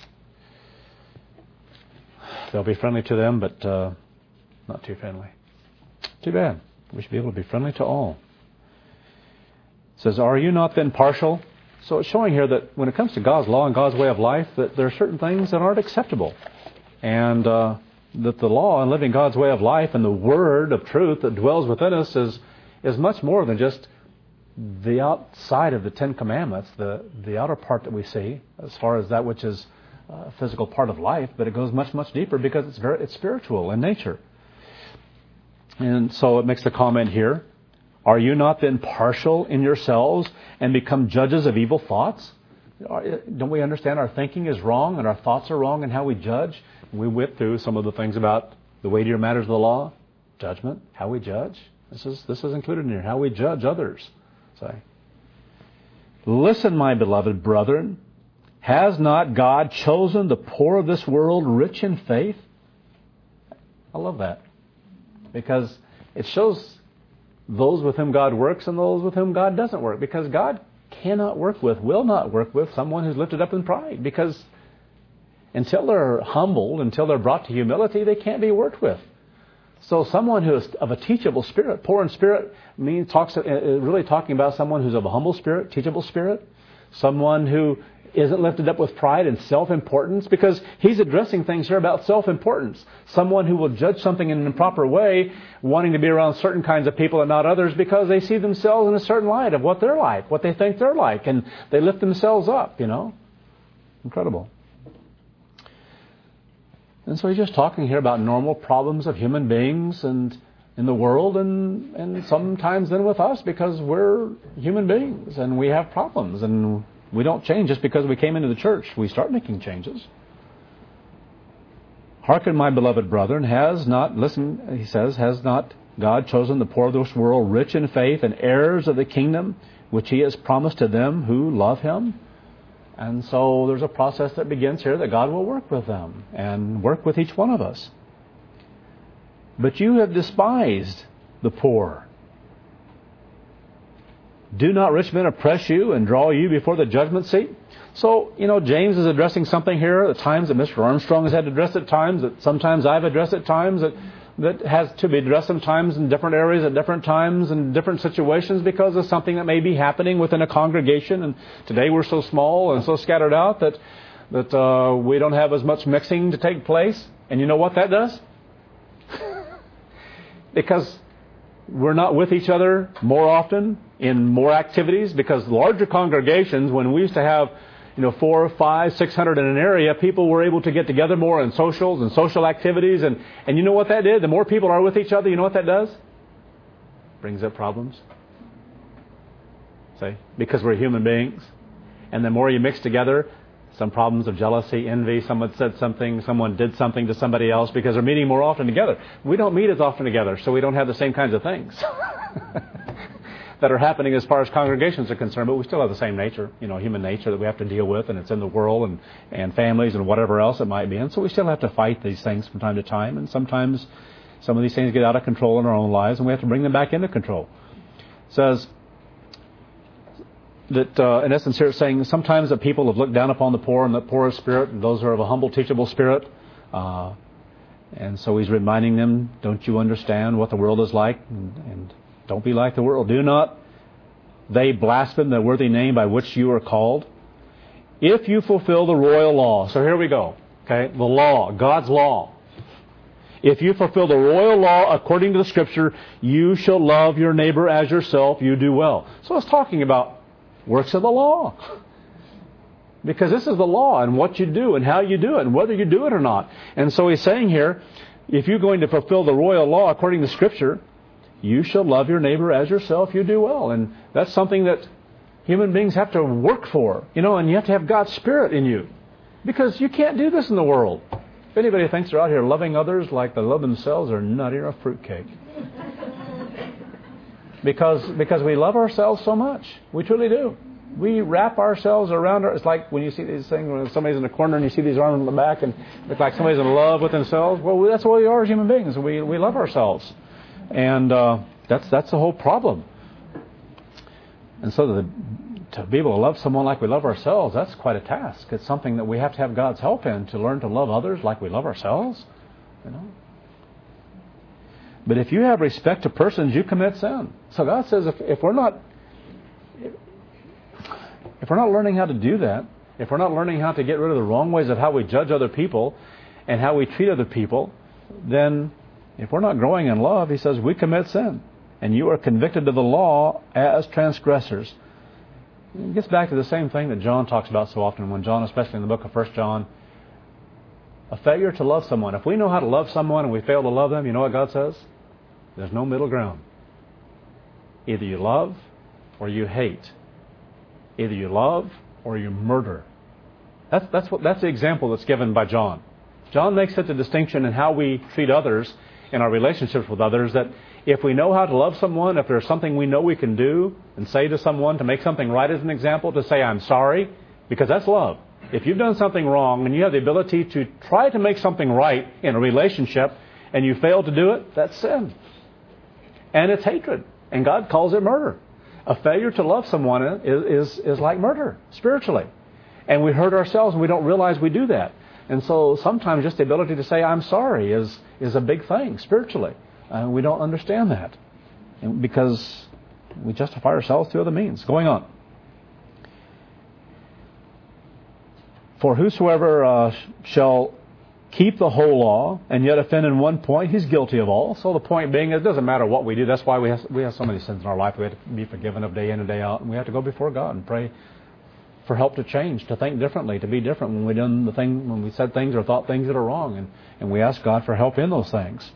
they'll be friendly to them, but uh, not too friendly. Too bad. We should be able to be friendly to all. It says, are you not then partial? So it's showing here that when it comes to God's law and God's way of life, that there are certain things that aren't acceptable. And uh, that the law and living God's way of life and the word of truth that dwells within us is is much more than just the outside of the Ten Commandments, the, the outer part that we see, as far as that which is a physical part of life, but it goes much, much deeper because it's very it's spiritual in nature. And so it makes the comment here, are you not then partial in yourselves and become judges of evil thoughts? Don't we understand our thinking is wrong and our thoughts are wrong in how we judge? We went through some of the things about the weightier matters of the law, judgment, how we judge. This is this is included in here, how we judge others. Say, listen, my beloved brethren, has not God chosen the poor of this world rich in faith? I love that, because it shows those with whom God works and those with whom God doesn't work, because God cannot work with, will not work with someone who's lifted up in pride, because until they're humbled, until they're brought to humility, they can't be worked with. So someone who is of a teachable spirit, poor in spirit, means talks uh, really talking about someone who's of a humble spirit, teachable spirit, someone who isn't lifted up with pride and self-importance, because he's addressing things here about self-importance. Someone who will judge something in an improper way, wanting to be around certain kinds of people and not others, because they see themselves in a certain light of what they're like, what they think they're like, and they lift themselves up, you know. Incredible. And so he's just talking here about normal problems of human beings and in the world, and, and sometimes then with us, because we're human beings and we have problems, and we don't change just because we came into the church. We start making changes. Hearken, my beloved brethren, has not, listen, he says, has not God chosen the poor of this world rich in faith and heirs of the kingdom which he has promised to them who love him? And so there's a process that begins here that God will work with them and work with each one of us. But you have despised the poor. Do not rich men oppress you and draw you before the judgment seat? So, you know, James is addressing something here at times that Mister Armstrong has had to address at times, that sometimes I've addressed at times, that, that has to be addressed sometimes in different areas at different times and different situations because of something that may be happening within a congregation. And today we're so small and so scattered out that, that uh, we don't have as much mixing to take place. And you know what that does? Because we're not with each other more often in more activities, because larger congregations, when we used to have, you know, four, five, six hundred in an area, people were able to get together more in socials and social activities. And, and you know what that did? The more people are with each other, you know what that does? Brings up problems. See? Because we're human beings. And the more you mix together, some problems of jealousy, envy, someone said something, someone did something to somebody else because they're meeting more often together. We don't meet as often together, so we don't have the same kinds of things that are happening as far as congregations are concerned, but we still have the same nature, you know, human nature that we have to deal with, and it's in the world and, and families and whatever else it might be. And so we still have to fight these things from time to time, and sometimes some of these things get out of control in our own lives, and we have to bring them back into control. It says that, uh, in essence here it's saying sometimes that people have looked down upon the poor and the poor of spirit, and those are of a humble, teachable spirit. Uh, and so he's reminding them, don't you understand what the world is like? And, and don't be like the world. Do not they blaspheme the worthy name by which you are called? If you fulfill the royal law. So here we go. Okay, the law, God's law. If you fulfill the royal law according to the Scripture, you shall love your neighbor as yourself. You do well. So it's talking about works of the law. Because this is the law and what you do and how you do it and whether you do it or not. And so he's saying here, if you're going to fulfill the royal law according to Scripture, you shall love your neighbor as yourself. You do well. And that's something that human beings have to work for. You know, and you have to have God's Spirit in you. Because you can't do this in the world. If anybody thinks they're out here loving others like they love themselves, they're nuttier a fruitcake. Because because we love ourselves so much. We truly do. We wrap ourselves around our... It's like when you see these things, when somebody's in the corner and you see these arms in the back and look like somebody's in love with themselves. Well, that's what we are as human beings. We we love ourselves. And uh, that's that's the whole problem. And so the, to be able to love someone like we love ourselves, that's quite a task. It's something that we have to have God's help in, to learn to love others like we love ourselves. You know. But if you have respect to persons, you commit sin. So God says if, if we're not if we're not learning how to do that, if we're not learning how to get rid of the wrong ways of how we judge other people and how we treat other people, then if we're not growing in love, he says, we commit sin. And you are convicted of the law as transgressors. It gets back to the same thing that John talks about so often. When John, especially in the book of First John, a failure to love someone. If we know how to love someone and we fail to love them, you know what God says? There's no middle ground. Either you love or you hate. Either you love or you murder. That's, that's, what, that's the example that's given by John. John makes such a distinction in how we treat others in our relationships with others, that if we know how to love someone, if there's something we know we can do and say to someone to make something right as an example, to say, I'm sorry, because that's love. If you've done something wrong and you have the ability to try to make something right in a relationship and you fail to do it, that's sin. And it's hatred. And God calls it murder. A failure to love someone is, is, is like murder, spiritually. And we hurt ourselves and we don't realize we do that. And so sometimes just the ability to say, I'm sorry, is, is a big thing spiritually. Uh, we don't understand that. And because we justify ourselves through other means. Going on. For whosoever uh, shall keep the whole law and yet offend in one point, he's guilty of all. So the point being, it doesn't matter what we do. That's why we have, we have so many sins in our life. We have to be forgiven of day in and day out. And we have to go before God and pray for help to change, to think differently, to be different when we done the thing, when we said things or thought things that are wrong, and, and we ask God for help in those things.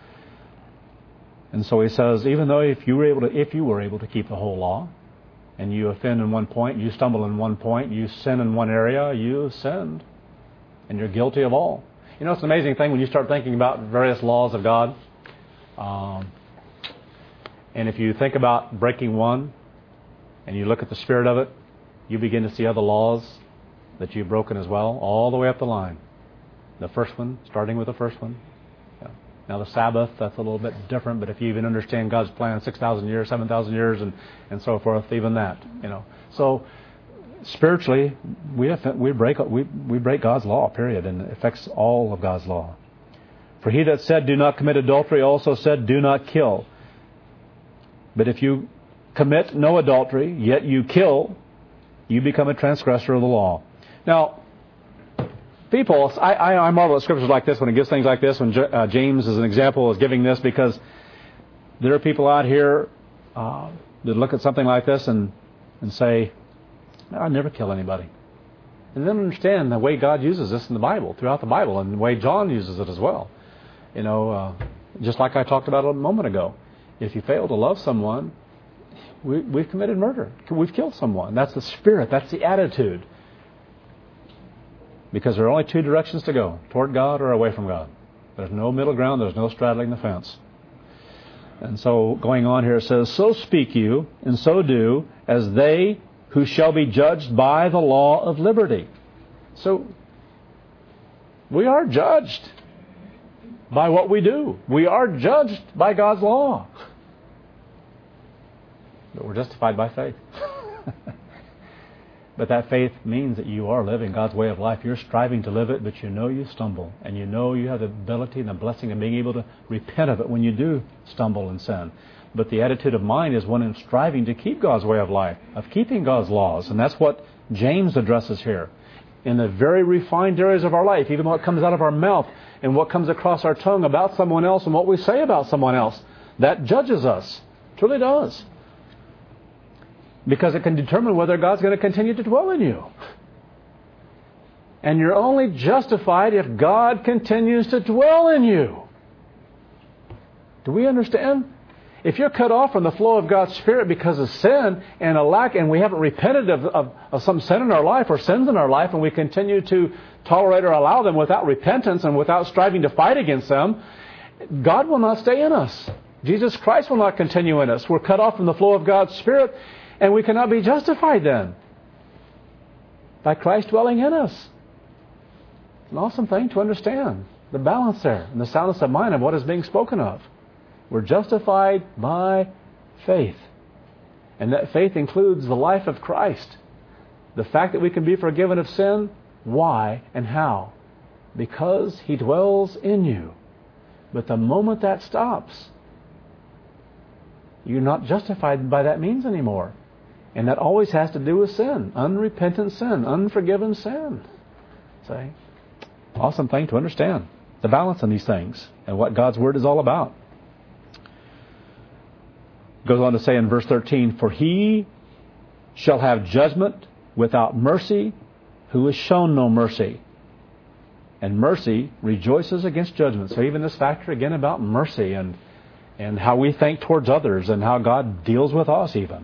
And so he says, even though if you were able to, if you were able to keep the whole law, and you offend in one point, you stumble in one point, you sin in one area, you sinned, and you're guilty of all. You know, it's an amazing thing when you start thinking about various laws of God. Um, and if you think about breaking one, and you look at the spirit of it, you begin to see other laws that you've broken as well, all the way up the line. The first one, starting with the first one. Yeah. Now the Sabbath, that's a little bit different, but if you even understand God's plan, six thousand years, seven thousand years, and, and so forth, even that, you know. So spiritually, we have, we break we, we break God's law, period, and it affects all of God's law. For he that said, do not commit adultery, also said, do not kill. But if you commit no adultery, yet you kill, you become a transgressor of the law. Now, people, I, I, I marvel at scriptures like this when it gives things like this, when uh, James, as an example, is giving this, because there are people out here uh, that look at something like this and, and say, I never kill anybody. And then understand the way God uses this in the Bible, throughout the Bible, and the way John uses it as well. You know, uh, just like I talked about a moment ago. If you fail to love someone, we, we've committed murder. We've killed someone. That's the spirit. That's the attitude. Because there are only two directions to go, toward God or away from God. There's no middle ground. There's no straddling the fence. And so going on here, it says, so speak you, and so do, as they who shall be judged by the law of liberty. So we are judged by what we do. We are judged by God's law. But we're justified by faith. But that faith means that you are living God's way of life. You're striving to live it, but you know you stumble. And you know you have the ability and the blessing of being able to repent of it when you do stumble and sin. But the attitude of mind is one in striving to keep God's way of life, of keeping God's laws. And that's what James addresses here. In the very refined areas of our life, even what comes out of our mouth and what comes across our tongue about someone else and what we say about someone else, that judges us. It really does. Because it can determine whether God's going to continue to dwell in you. And you're only justified if God continues to dwell in you. Do we understand? If you're cut off from the flow of God's Spirit because of sin and a lack, and we haven't repented of, of, of some sin in our life or sins in our life, and we continue to tolerate or allow them without repentance and without striving to fight against them, God will not stay in us. Jesus Christ will not continue in us. We're cut off from the flow of God's Spirit, and we cannot be justified then by Christ dwelling in us. It's an awesome thing to understand. The balance there and the soundness of mind of what is being spoken of. We're justified by faith. And that faith includes the life of Christ. The fact that we can be forgiven of sin. Why and how? Because He dwells in you. But the moment that stops, you're not justified by that means anymore. And that always has to do with sin. Unrepentant sin. Unforgiven sin. See? Awesome thing to understand. The balance in these things. And what God's Word is all about. Goes on to say in verse thirteen, for he shall have judgment without mercy who has shown no mercy. And mercy rejoices against judgment. So even this factor again about mercy and, and how we think towards others and how God deals with us even.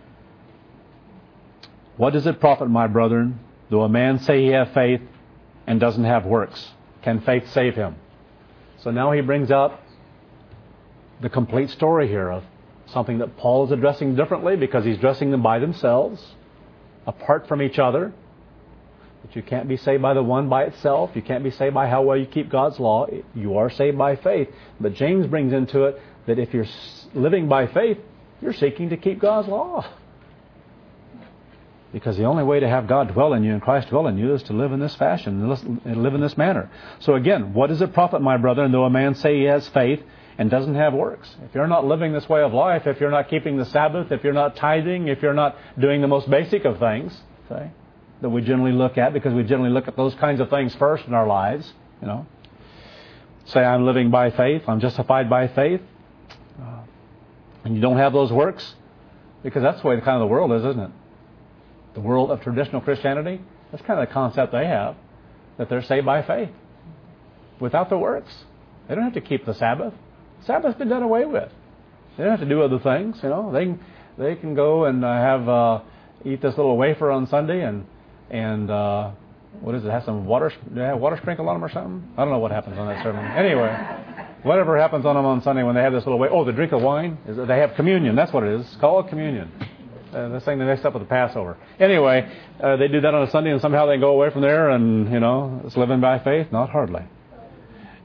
What does it profit, my brethren, though a man say he have faith and doesn't have works? Can faith save him? So now he brings out the complete story here of something that Paul is addressing differently because he's addressing them by themselves, apart from each other. But you can't be saved by the one by itself. You can't be saved by how well you keep God's law. You are saved by faith. But James brings into it that if you're living by faith, you're seeking to keep God's law. Because the only way to have God dwell in you and Christ dwell in you is to live in this fashion, and live in this manner. So again, what does it profit, my brethren, though a man say he has faith and doesn't have works? If you're not living this way of life, if you're not keeping the Sabbath, if you're not tithing, if you're not doing the most basic of things, say, that we generally look at, because we generally look at those kinds of things first in our lives, you know. Say, I'm living by faith, I'm justified by faith, uh, and you don't have those works, because that's the way the kind of the world is, isn't it? The world of traditional Christianity, that's kind of the concept they have, that they're saved by faith, without the works. They don't have to keep the Sabbath. The Sabbath's been done away with. They don't have to do other things, you know. They can, they can go and uh, have uh, eat this little wafer on Sunday and and uh, what is it? Have some water? Do they have water sprinkled on them or something? I don't know what happens on that sermon. Anyway, whatever happens on them on Sunday when they have this little wafer. Oh, they drink the wine. Is it, they have communion. That's what it is. It's called communion. Uh, this thing they mixed up with the Passover. Anyway, uh, they do that on a Sunday and somehow they go away from there and, you know, it's living by faith? Not hardly.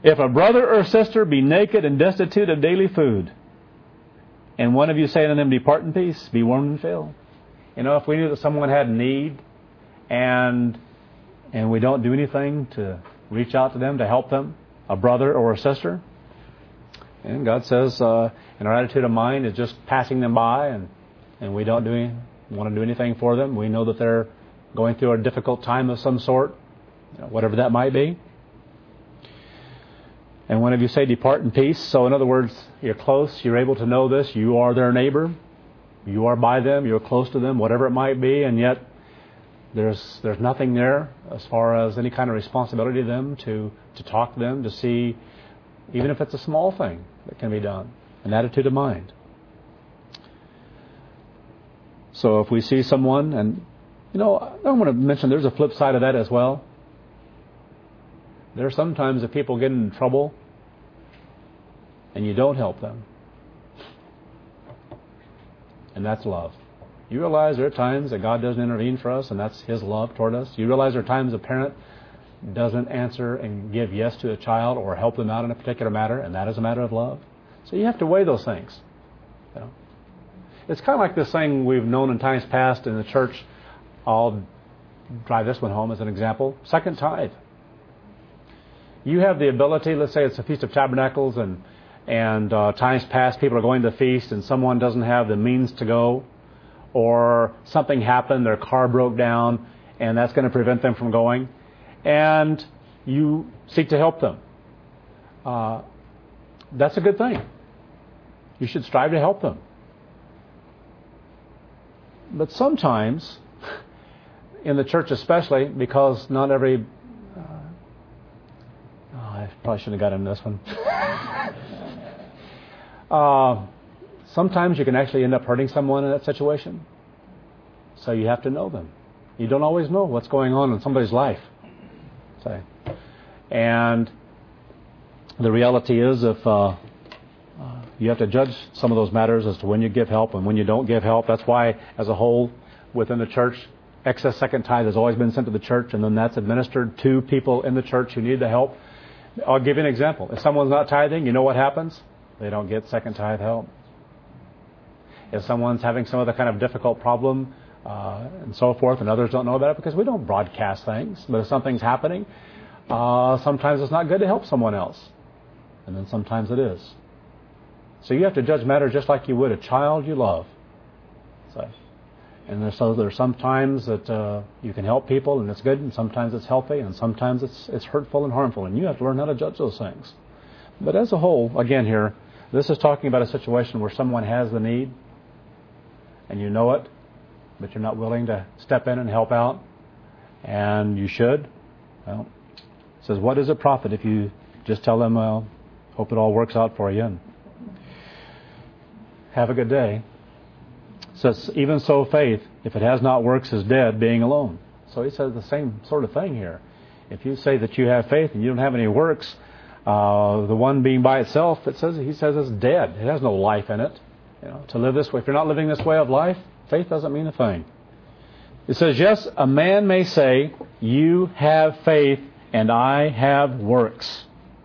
If a brother or sister be naked and destitute of daily food, and one of you say to them, depart in peace, be warmed and filled. You know, if we knew that someone had need, and and we don't do anything to reach out to them, to help them, a brother or a sister, and God says, uh, and our attitude of mind is just passing them by, and, and we don't do any, want to do anything for them. We know that they're going through a difficult time of some sort, you know, whatever that might be. And one of you say, depart in peace. So in other words, you're close, you're able to know this, you are their neighbor, you are by them, you're close to them, whatever it might be, and yet there's there's nothing there as far as any kind of responsibility to them to, to talk to them, to see, even if it's a small thing that can be done. An attitude of mind. So if we see someone, and you know, I want to mention there's a flip side of that as well. There are sometimes that people get in trouble and you don't help them. And that's love. You realize there are times that God doesn't intervene for us, and that's His love toward us. You realize there are times a parent doesn't answer and give yes to a child or help them out in a particular matter, and that is a matter of love. So you have to weigh those things. You know? It's kind of like this thing we've known in times past in the church. I'll drive this one home as an example. Second tithe. You have the ability, let's say it's a Feast of Tabernacles, and and uh, times past people are going to the feast and someone doesn't have the means to go, or something happened, their car broke down, and that's going to prevent them from going, and you seek to help them. Uh, that's a good thing. You should strive to help them. But sometimes, in the church especially, because not every... Uh, oh, I probably shouldn't have got into this one. uh, sometimes you can actually end up hurting someone in that situation. So you have to know them. You don't always know what's going on in somebody's life. Say. And the reality is if uh, uh, you have to judge some of those matters as to when you give help and when you don't give help. That's why, as a whole, within the church, excess second tithe has always been sent to the church, and then that's administered to people in the church who need the help. I'll give you an example. If someone's not tithing, you know what happens? They don't get second tithe help. If someone's having some other kind of difficult problem uh, and so forth, and others don't know about it because we don't broadcast things, but if something's happening, uh, sometimes it's not good to help someone else. And then sometimes it is. So you have to judge matters just like you would a child you love. So, and there's, so there's some times that uh, you can help people and it's good, and sometimes it's healthy, and sometimes it's it's hurtful and harmful, and you have to learn how to judge those things. But as a whole, again here, this is talking about a situation where someone has the need, and you know it, but you're not willing to step in and help out, and you should. Well, it says, what does it profit if you just tell them, well, hope it all works out for you, and have a good day. It says, even so faith, if it has not works, is dead, being alone. So he says the same sort of thing here. If you say that you have faith and you don't have any works, uh, the one being by itself, it says he says it's dead. It has no life in it. You know, to live this way, if you're not living this way of life, faith doesn't mean a thing. It says, yes, a man may say, you have faith and I have works.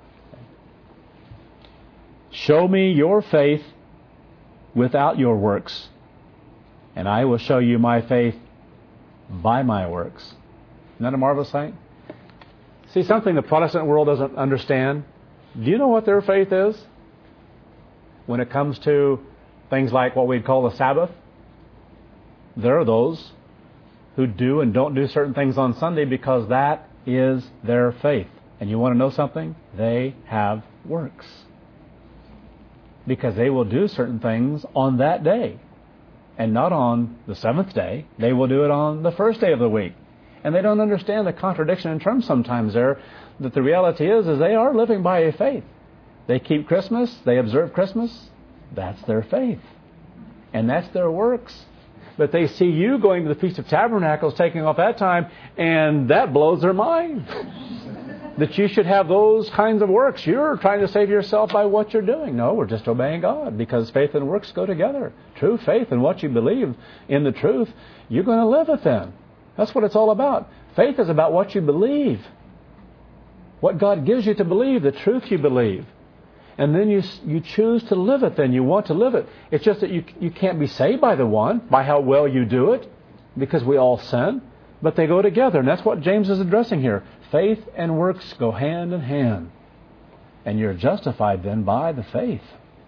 Show me your faith without your works, and I will show you my faith by my works. Isn't that a marvelous thing? See, something the Protestant world doesn't understand. Do you know what their faith is? When it comes to things like what we'd call the Sabbath, there are those who do and don't do certain things on Sunday because that is their faith. And you want to know something? They have works. Because they will do certain things on that day. And not on the seventh day. They will do it on the first day of the week. And they don't understand the contradiction in terms sometimes there. That the reality is, is they are living by a faith. They keep Christmas. They observe Christmas. That's their faith. And that's their works. But they see you going to the Feast of Tabernacles, taking off that time, and that blows their mind. That you should have those kinds of works. You're trying to save yourself by what you're doing. No, we're just obeying God, because faith and works go together. True faith and what you believe in the truth, you're going to live it then. That's what it's all about. Faith is about what you believe. what God gives you to believe, the truth you believe. And then you you choose to live it then. You want to live it. It's just that you, you can't be saved by the one, by how well you do it, because we all sin. But they go together, and that's what James is addressing here. Faith and works go hand in hand. And you're justified then by the faith.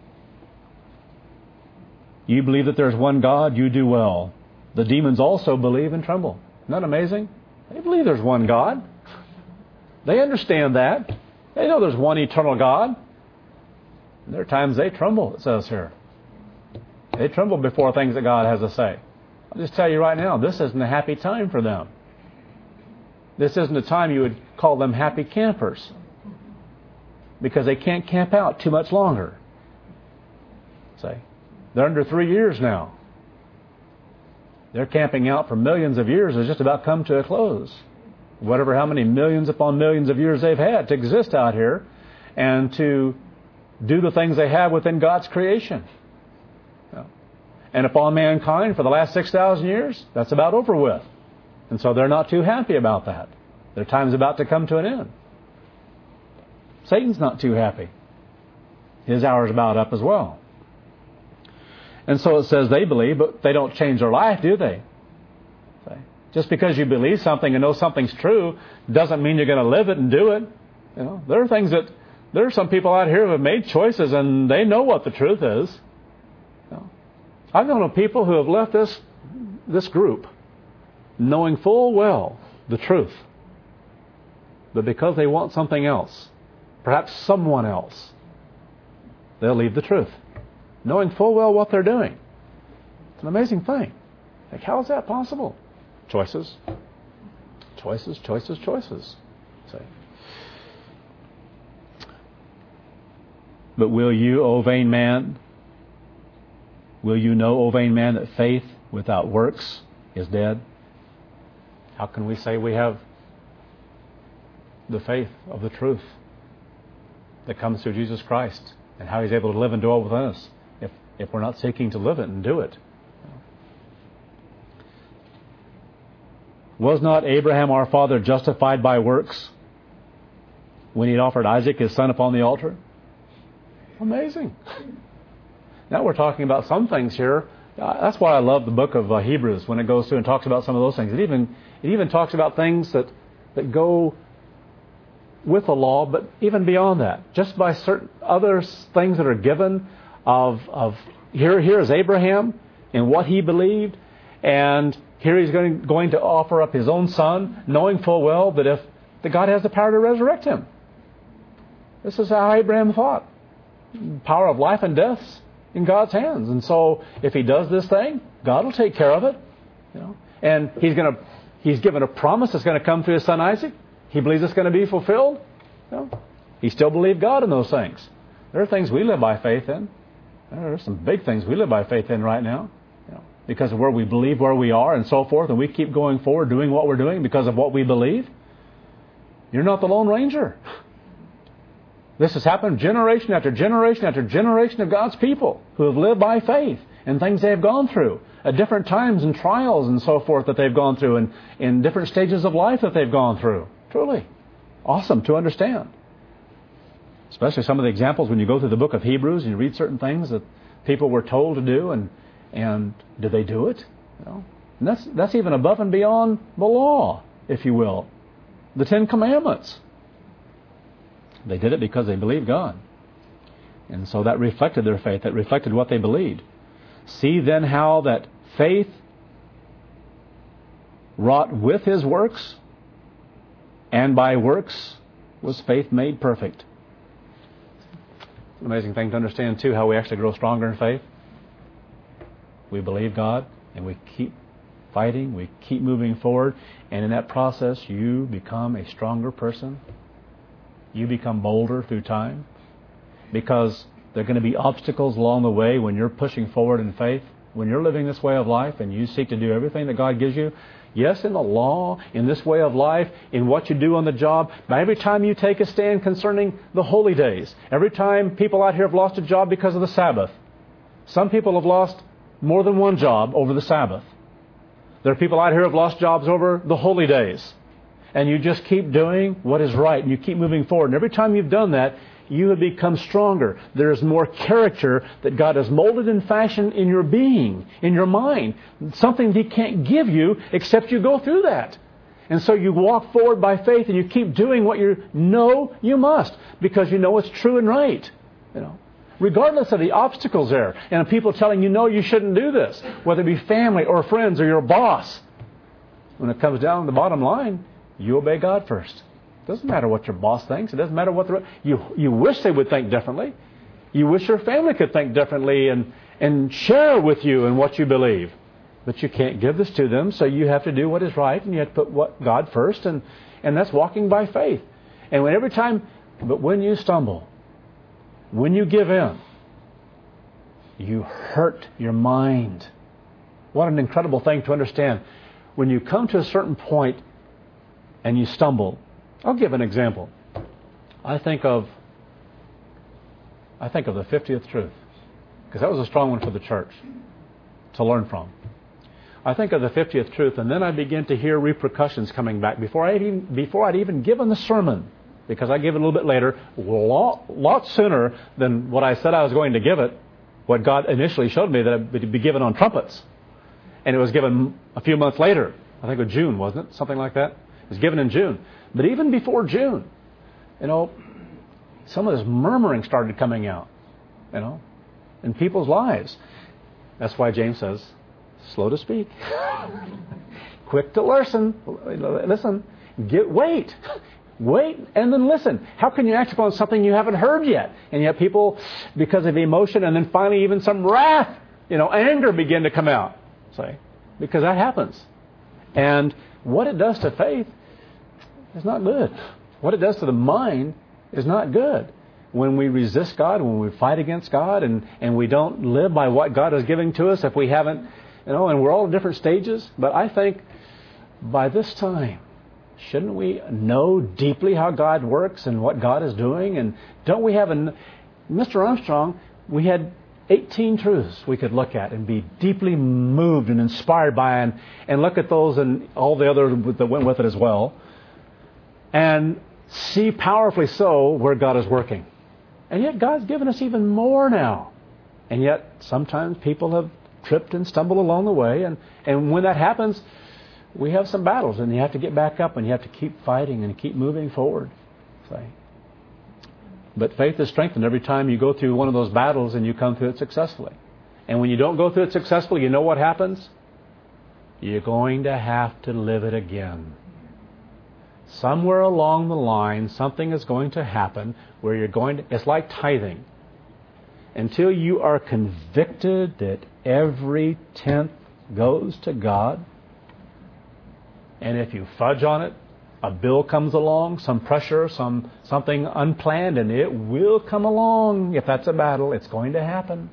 You believe that there's one God, you do well. The demons also believe and tremble. Isn't that amazing? They believe there's one God. They understand that. They know there's one eternal God. And there are times they tremble, it says here. They tremble before things that God has to say. I'll just tell you right now, this isn't a happy time for them. This isn't a time you would call them happy campers, because they can't camp out too much longer. Say, they're under three years now. Their camping out for millions of years has just about come to a close. Whatever, how many millions upon millions of years they've had to exist out here and to do the things they have within God's creation. And upon mankind for the last six thousand years, that's about over with. And so they're not too happy about that. Their time's about to come to an end. Satan's not too happy. His hour's about up as well. And so it says they believe, but they don't change their life, do they? Just because you believe something and know something's true doesn't mean you're going to live it and do it. You know, there are things that there are some people out here who have made choices and they know what the truth is. You know, I've known of people who have left this this group knowing full well the truth, but because they want something else, perhaps someone else, they'll leave the truth, knowing full well what they're doing. It's an amazing thing. Like, how is that possible? Choices. Choices, choices, choices. Say. But will you, O vain man, will you know, O vain man, that faith without works is dead? How can we say we have the faith of the truth that comes through Jesus Christ and how He's able to live and dwell within us if, if we're not seeking to live it and do it? Was not Abraham our father justified by works when he offered Isaac his son upon the altar? Amazing. Now we're talking about some things here. Uh, that's why I love the book of uh, Hebrews when it goes through and talks about some of those things. It even it even talks about things that, that go with the law, but even beyond that, just by certain other things that are given of of here here is Abraham and what he believed, and here he's going, going to offer up his own son, knowing full well that if that God has the power to resurrect him. This is how Abraham thought. Power of life and death in God's hands. And so if he does this thing, God will take care of it. You know? And he's going to he's given a promise that's going to come through his son Isaac. He believes it's going to be fulfilled. You know? He still believed God in those things. There are things we live by faith in. There are some big things we live by faith in right now. Because of where we believe where we are and so forth, and we keep going forward doing what we're doing because of what we believe. You're not the Lone Ranger. This has happened generation after generation after generation of God's people who have lived by faith and things they have gone through at different times and trials and so forth that they've gone through and in different stages of life that they've gone through. Truly awesome to understand. Especially some of the examples when you go through the book of Hebrews and you read certain things that people were told to do, and And did they do it? You know? And that's that's even above and beyond the law, if you will. The Ten Commandments. They did it because they believed God. And so that reflected their faith. That reflected what they believed. See then how that faith wrought with his works, and by works was faith made perfect. It's an amazing thing to understand, too, how we actually grow stronger in faith. We believe God, and we keep fighting, we keep moving forward, and in that process you become a stronger person. You become bolder through time, because there are going to be obstacles along the way when you're pushing forward in faith, when you're living this way of life and you seek to do everything that God gives you. Yes, in the law, in this way of life, in what you do on the job, but every time you take a stand concerning the holy days, every time people out here have lost a job because of the Sabbath. Some people have lost more than one job over the Sabbath. There are people out here who have lost jobs over the holy days. and you just keep doing what is right, and you keep moving forward. And every time you've done that, you have become stronger. There is more character that God has molded and fashioned in your being, in your mind. Something He can't give you except you go through that. And so you walk forward by faith and you keep doing what you know you must because you know it's true and right. You know, regardless of the obstacles there and people telling you, no, you shouldn't do this, whether it be family or friends or your boss. When it comes down to the bottom line, you obey God first. It doesn't matter what your boss thinks. It doesn't matter what the you you wish they would think differently. You wish your family could think differently and and share with you in what you believe. But you can't give this to them, so you have to do what is right, and you have to put what God first, and, and that's walking by faith. And when every time, but when you stumble, when you give in, you hurt your mind. What an incredible thing to understand. When you come to a certain point and you stumble, I'll give an example. I think of, I think of the fiftieth truth, because that was a strong one for the church to learn from. I think of the fiftieth truth, and then I begin to hear repercussions coming back before I'd even, before I'd even given the sermon, because I gave it a little bit later, a lot, lot sooner than what I said I was going to give it, what God initially showed me that it would be given on trumpets. And it was given a few months later. I think it was June, wasn't it? Something like that. It was given in June. But even before June, you know, some of this murmuring started coming out, you know, in people's lives. That's why James says, slow to speak, quick to listen. Listen, get wait, wait, and then listen. How can you act upon something you haven't heard yet? And yet people, because of emotion, and then finally even some wrath, you know, anger begin to come out. Say, because that happens. And what it does to faith is not good. What it does to the mind is not good. When we resist God, when we fight against God, and, and we don't live by what God is giving to us, if we haven't, you know, and we're all in different stages. But I think by this time, shouldn't we know deeply how God works and what God is doing? And don't we have a... Mister Armstrong, we had eighteen truths we could look at and be deeply moved and inspired by, and, and look at those and all the others that went with it as well, and see powerfully so where God is working. And yet God's given us even more now. And yet sometimes people have tripped and stumbled along the way, and, and when that happens, we have some battles, and you have to get back up and you have to keep fighting and keep moving forward. Say. But faith is strengthened every time you go through one of those battles and you come through it successfully. And when you don't go through it successfully, you know what happens? You're going to have to live it again. Somewhere along the line, something is going to happen where you're going to... It's like tithing. Until you are convicted that every tenth goes to God, and if you fudge on it, a bill comes along, some pressure, some something unplanned, and it will come along. If that's a battle, it's going to happen.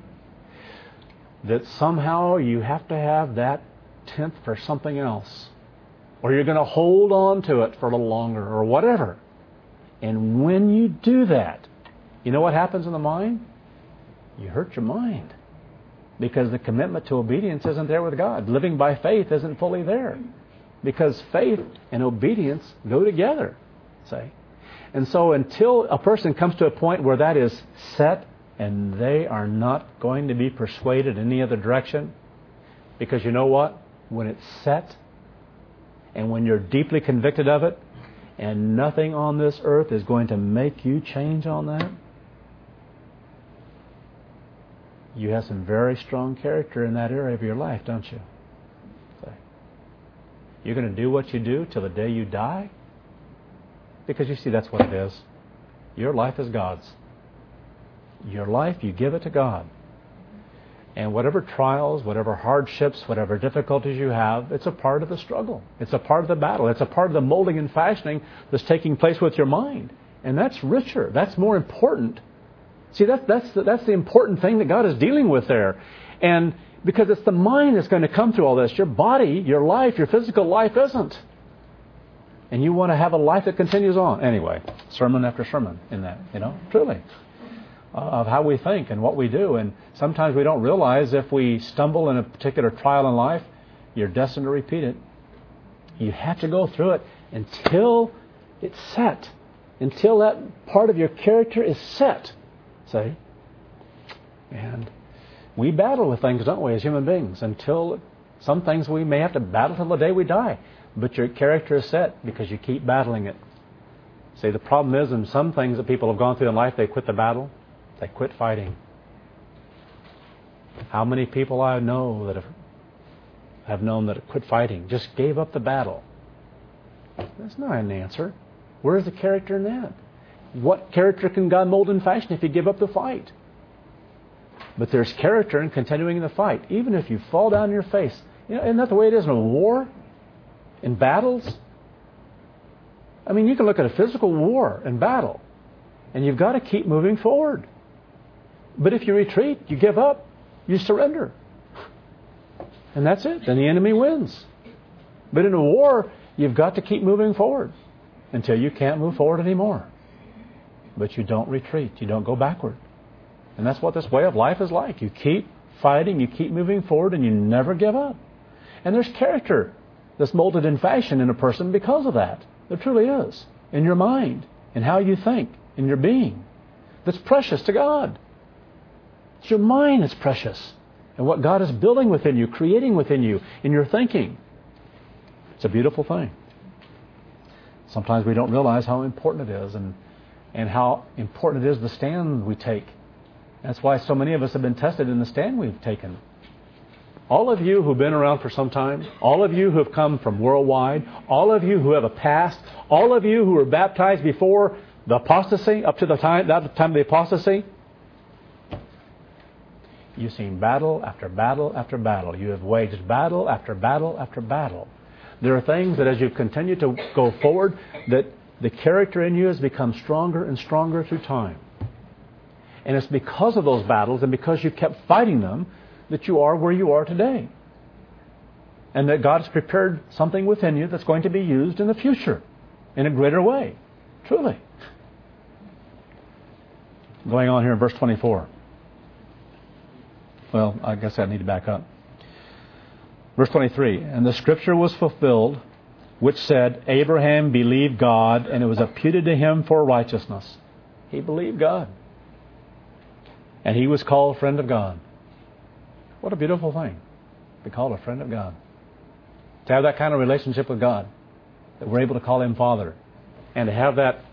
That somehow you have to have that tenth for something else, or you're going to hold on to it for a little longer, or whatever. And when you do that, you know what happens in the mind? You hurt your mind, because the commitment to obedience isn't there with God. Living by faith isn't fully there, because faith and obedience go together. Say, and so until a person comes to a point where that is set and they are not going to be persuaded in any other direction, because you know what? When it's set and when you're deeply convicted of it, and nothing on this earth is going to make you change on that, you have some very strong character in that area of your life, don't you? Say, you're going to do what you do till the day you die? Because you see, that's what it is. Your life is God's. Your life, you give it to God. And whatever trials, whatever hardships, whatever difficulties you have, it's a part of the struggle. It's a part of the battle. It's a part of the molding and fashioning that's taking place with your mind. And that's richer. That's more important. See, that's, that's, the, that's the important thing that God is dealing with there. And because it's the mind that's going to come through all this. Your body, your life, your physical life isn't. And you want to have a life that continues on. Anyway, sermon after sermon in that, you know, truly. Uh, of how we think and what we do. And sometimes we don't realize if we stumble in a particular trial in life, you're destined to repeat it. You have to go through it. until it's set, until that part of your character is set. See? And we battle with things, don't we, as human beings, until some things we may have to battle till the day we die. But your character is set because you keep battling it. See, the problem is in some things that people have gone through in life, they quit the battle. They quit fighting. How many people I know that have, have known that have quit fighting, just gave up the battle? That's not an answer. Where's the character in that? What character can God mold and fashion if you give up the fight? But there's character in continuing the fight, even if you fall down on your face. You know, isn't that the way it is in a war? In battles? I mean, you can look at a physical war and battle, and you've got to keep moving forward. But if you retreat, you give up, you surrender. And that's it. Then the enemy wins. But in a war, you've got to keep moving forward until you can't move forward anymore. But you don't retreat. You don't go backward. And that's what this way of life is like. You keep fighting, you keep moving forward, and you never give up. And there's character that's molded in fashion in a person because of that. There truly is. In your mind, in how you think, in your being. That's precious to God. It's your mind that's precious. And what God is building within you, creating within you, in your thinking. It's a beautiful thing. Sometimes we don't realize how important it is and, and how important it is the stand we take. That's why so many of us have been tested in the stand we've taken. All of you who've been around for some time, all of you who have come from worldwide, all of you who have a past, all of you who were baptized before the apostasy, up to the time, that time of the apostasy, you've seen battle after battle after battle. You have waged battle after battle after battle. There are things that as you've continued to go forward, that the character in you has become stronger and stronger through time. And it's because of those battles and because you kept fighting them that you are where you are today. And that God has prepared something within you that's going to be used in the future in a greater way. Truly. Going on here in verse twenty-four. Well, I guess I need to back up. Verse twenty-three. And the scripture was fulfilled, which said, Abraham believed God, and it was imputed to him for righteousness. He believed God. And he was called a friend of God. What a beautiful thing. To be called a friend of God. To have that kind of relationship with God. That we're able to call Him Father. And to have that,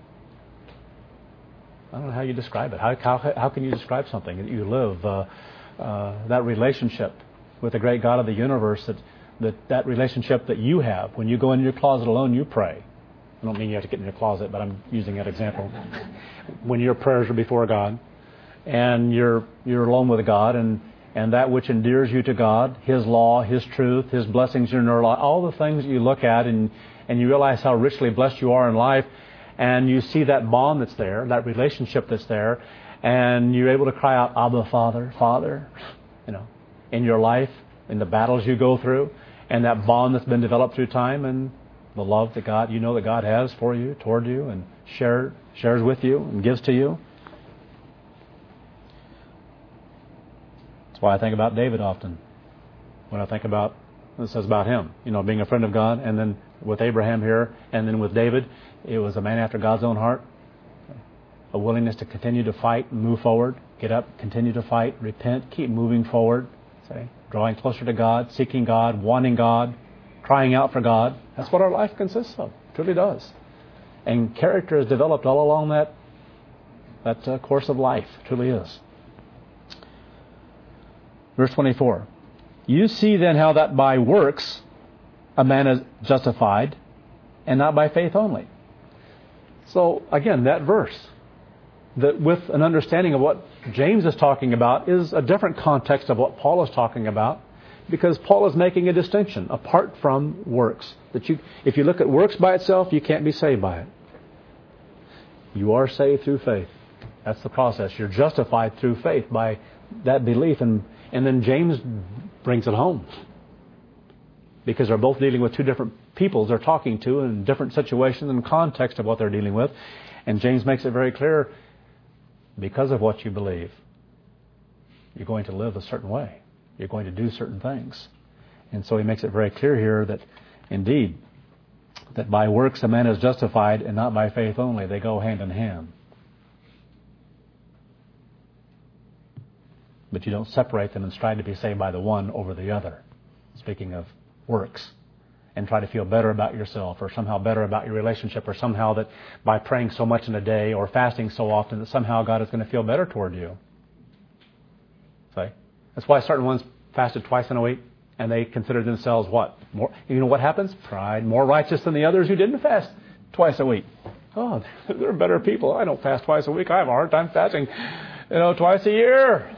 I don't know how you describe it. How, how, how can you describe something that you live? Uh, uh, that relationship with the great God of the universe. That, that that relationship that you have. When you go in your closet alone, you pray. I don't mean you have to get in your closet, but I'm using that example. When your prayers are before God. And you're you're alone with God, and, and that which endears you to God, His law, His truth, His blessings in your life, all the things that you look at and, and you realize how richly blessed you are in life, and you see that bond that's there, that relationship that's there, and you're able to cry out, Abba, Father, Father, you know, in your life, in the battles you go through, and that bond that's been developed through time, and the love that God, you know that God has for you, toward you, and share, shares with you, and gives to you. That's why I think about David often. When I think about, it says about him, you know, being a friend of God, and then with Abraham here, and then with David, it was a man after God's own heart. A willingness to continue to fight and move forward. Get up, continue to fight, repent, keep moving forward. Say, drawing closer to God, seeking God, wanting God, crying out for God. That's what our life consists of. It truly does. And character is developed all along that, that uh, course of life. It truly is. Verse twenty-four. You see then how that by works a man is justified, and not by faith only. So, again, that verse, that with an understanding of what James is talking about, is a different context of what Paul is talking about, because Paul is making a distinction apart from works. That you, if you look at works by itself, you can't be saved by it. You are saved through faith. That's the process. You're justified through faith by that belief, and and then James brings it home. Because they're both dealing with two different peoples they're talking to in different situations and context of what they're dealing with. And James makes it very clear, because of what you believe, you're going to live a certain way. You're going to do certain things. And so he makes it very clear here that, indeed, that by works a man is justified and not by faith only. They go hand in hand. But you don't separate them and strive to be saved by the one over the other. Speaking of works. And try to feel better about yourself or somehow better about your relationship or somehow that by praying so much in a day or fasting so often that somehow God is going to feel better toward you. See? That's why certain ones fasted twice in a week and they consider themselves what? More, you know what happens? Pride. More righteous than the others who didn't fast twice a week. Oh, they're better people. I don't fast twice a week. I have a hard time fasting, you know, twice a year.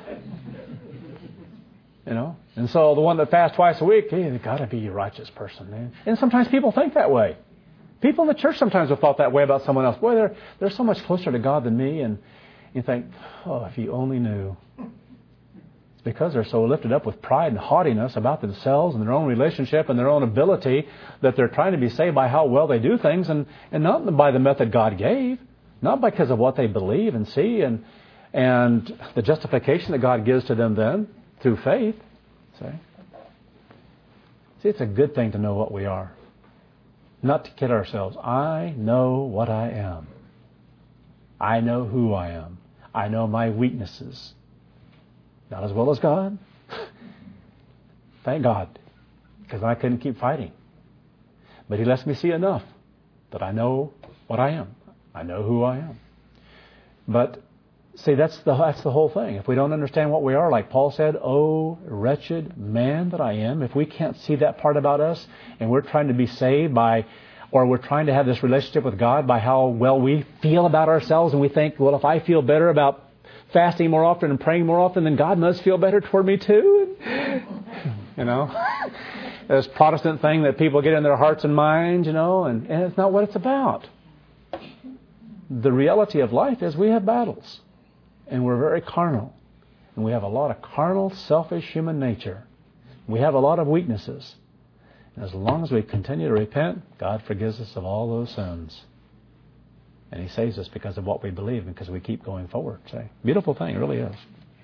You know? And so the one that fasts twice a week, hey, they've got to be a righteous person, man. And sometimes people think that way. People in the church sometimes have thought that way about someone else. Boy, they're, they're so much closer to God than me. And you think, oh, if you only knew. It's because they're so lifted up with pride and haughtiness about themselves and their own relationship and their own ability that they're trying to be saved by how well they do things and, and not by the method God gave. Not because of what they believe and see and, and the justification that God gives to them then through faith. See? See, it's a good thing to know what we are. Not to kid ourselves. I know what I am. I know who I am. I know my weaknesses. Not as well as God. Thank God. Because I couldn't keep fighting. But He lets me see enough that I know what I am. I know who I am. But see, that's the that's the whole thing. If we don't understand what we are, like Paul said, oh, wretched man that I am, if we can't see that part about us, and we're trying to be saved by, or we're trying to have this relationship with God by how well we feel about ourselves, and we think, well, if I feel better about fasting more often and praying more often, then God must feel better toward me too. You know, this Protestant thing that people get in their hearts and minds, you know, and, and it's not what it's about. The reality of life is we have battles. And we're very carnal. And we have a lot of carnal, selfish human nature. We have a lot of weaknesses. And as long as we continue to repent, God forgives us of all those sins. And He saves us because of what we believe and because we keep going forward. See? Beautiful thing, it really is.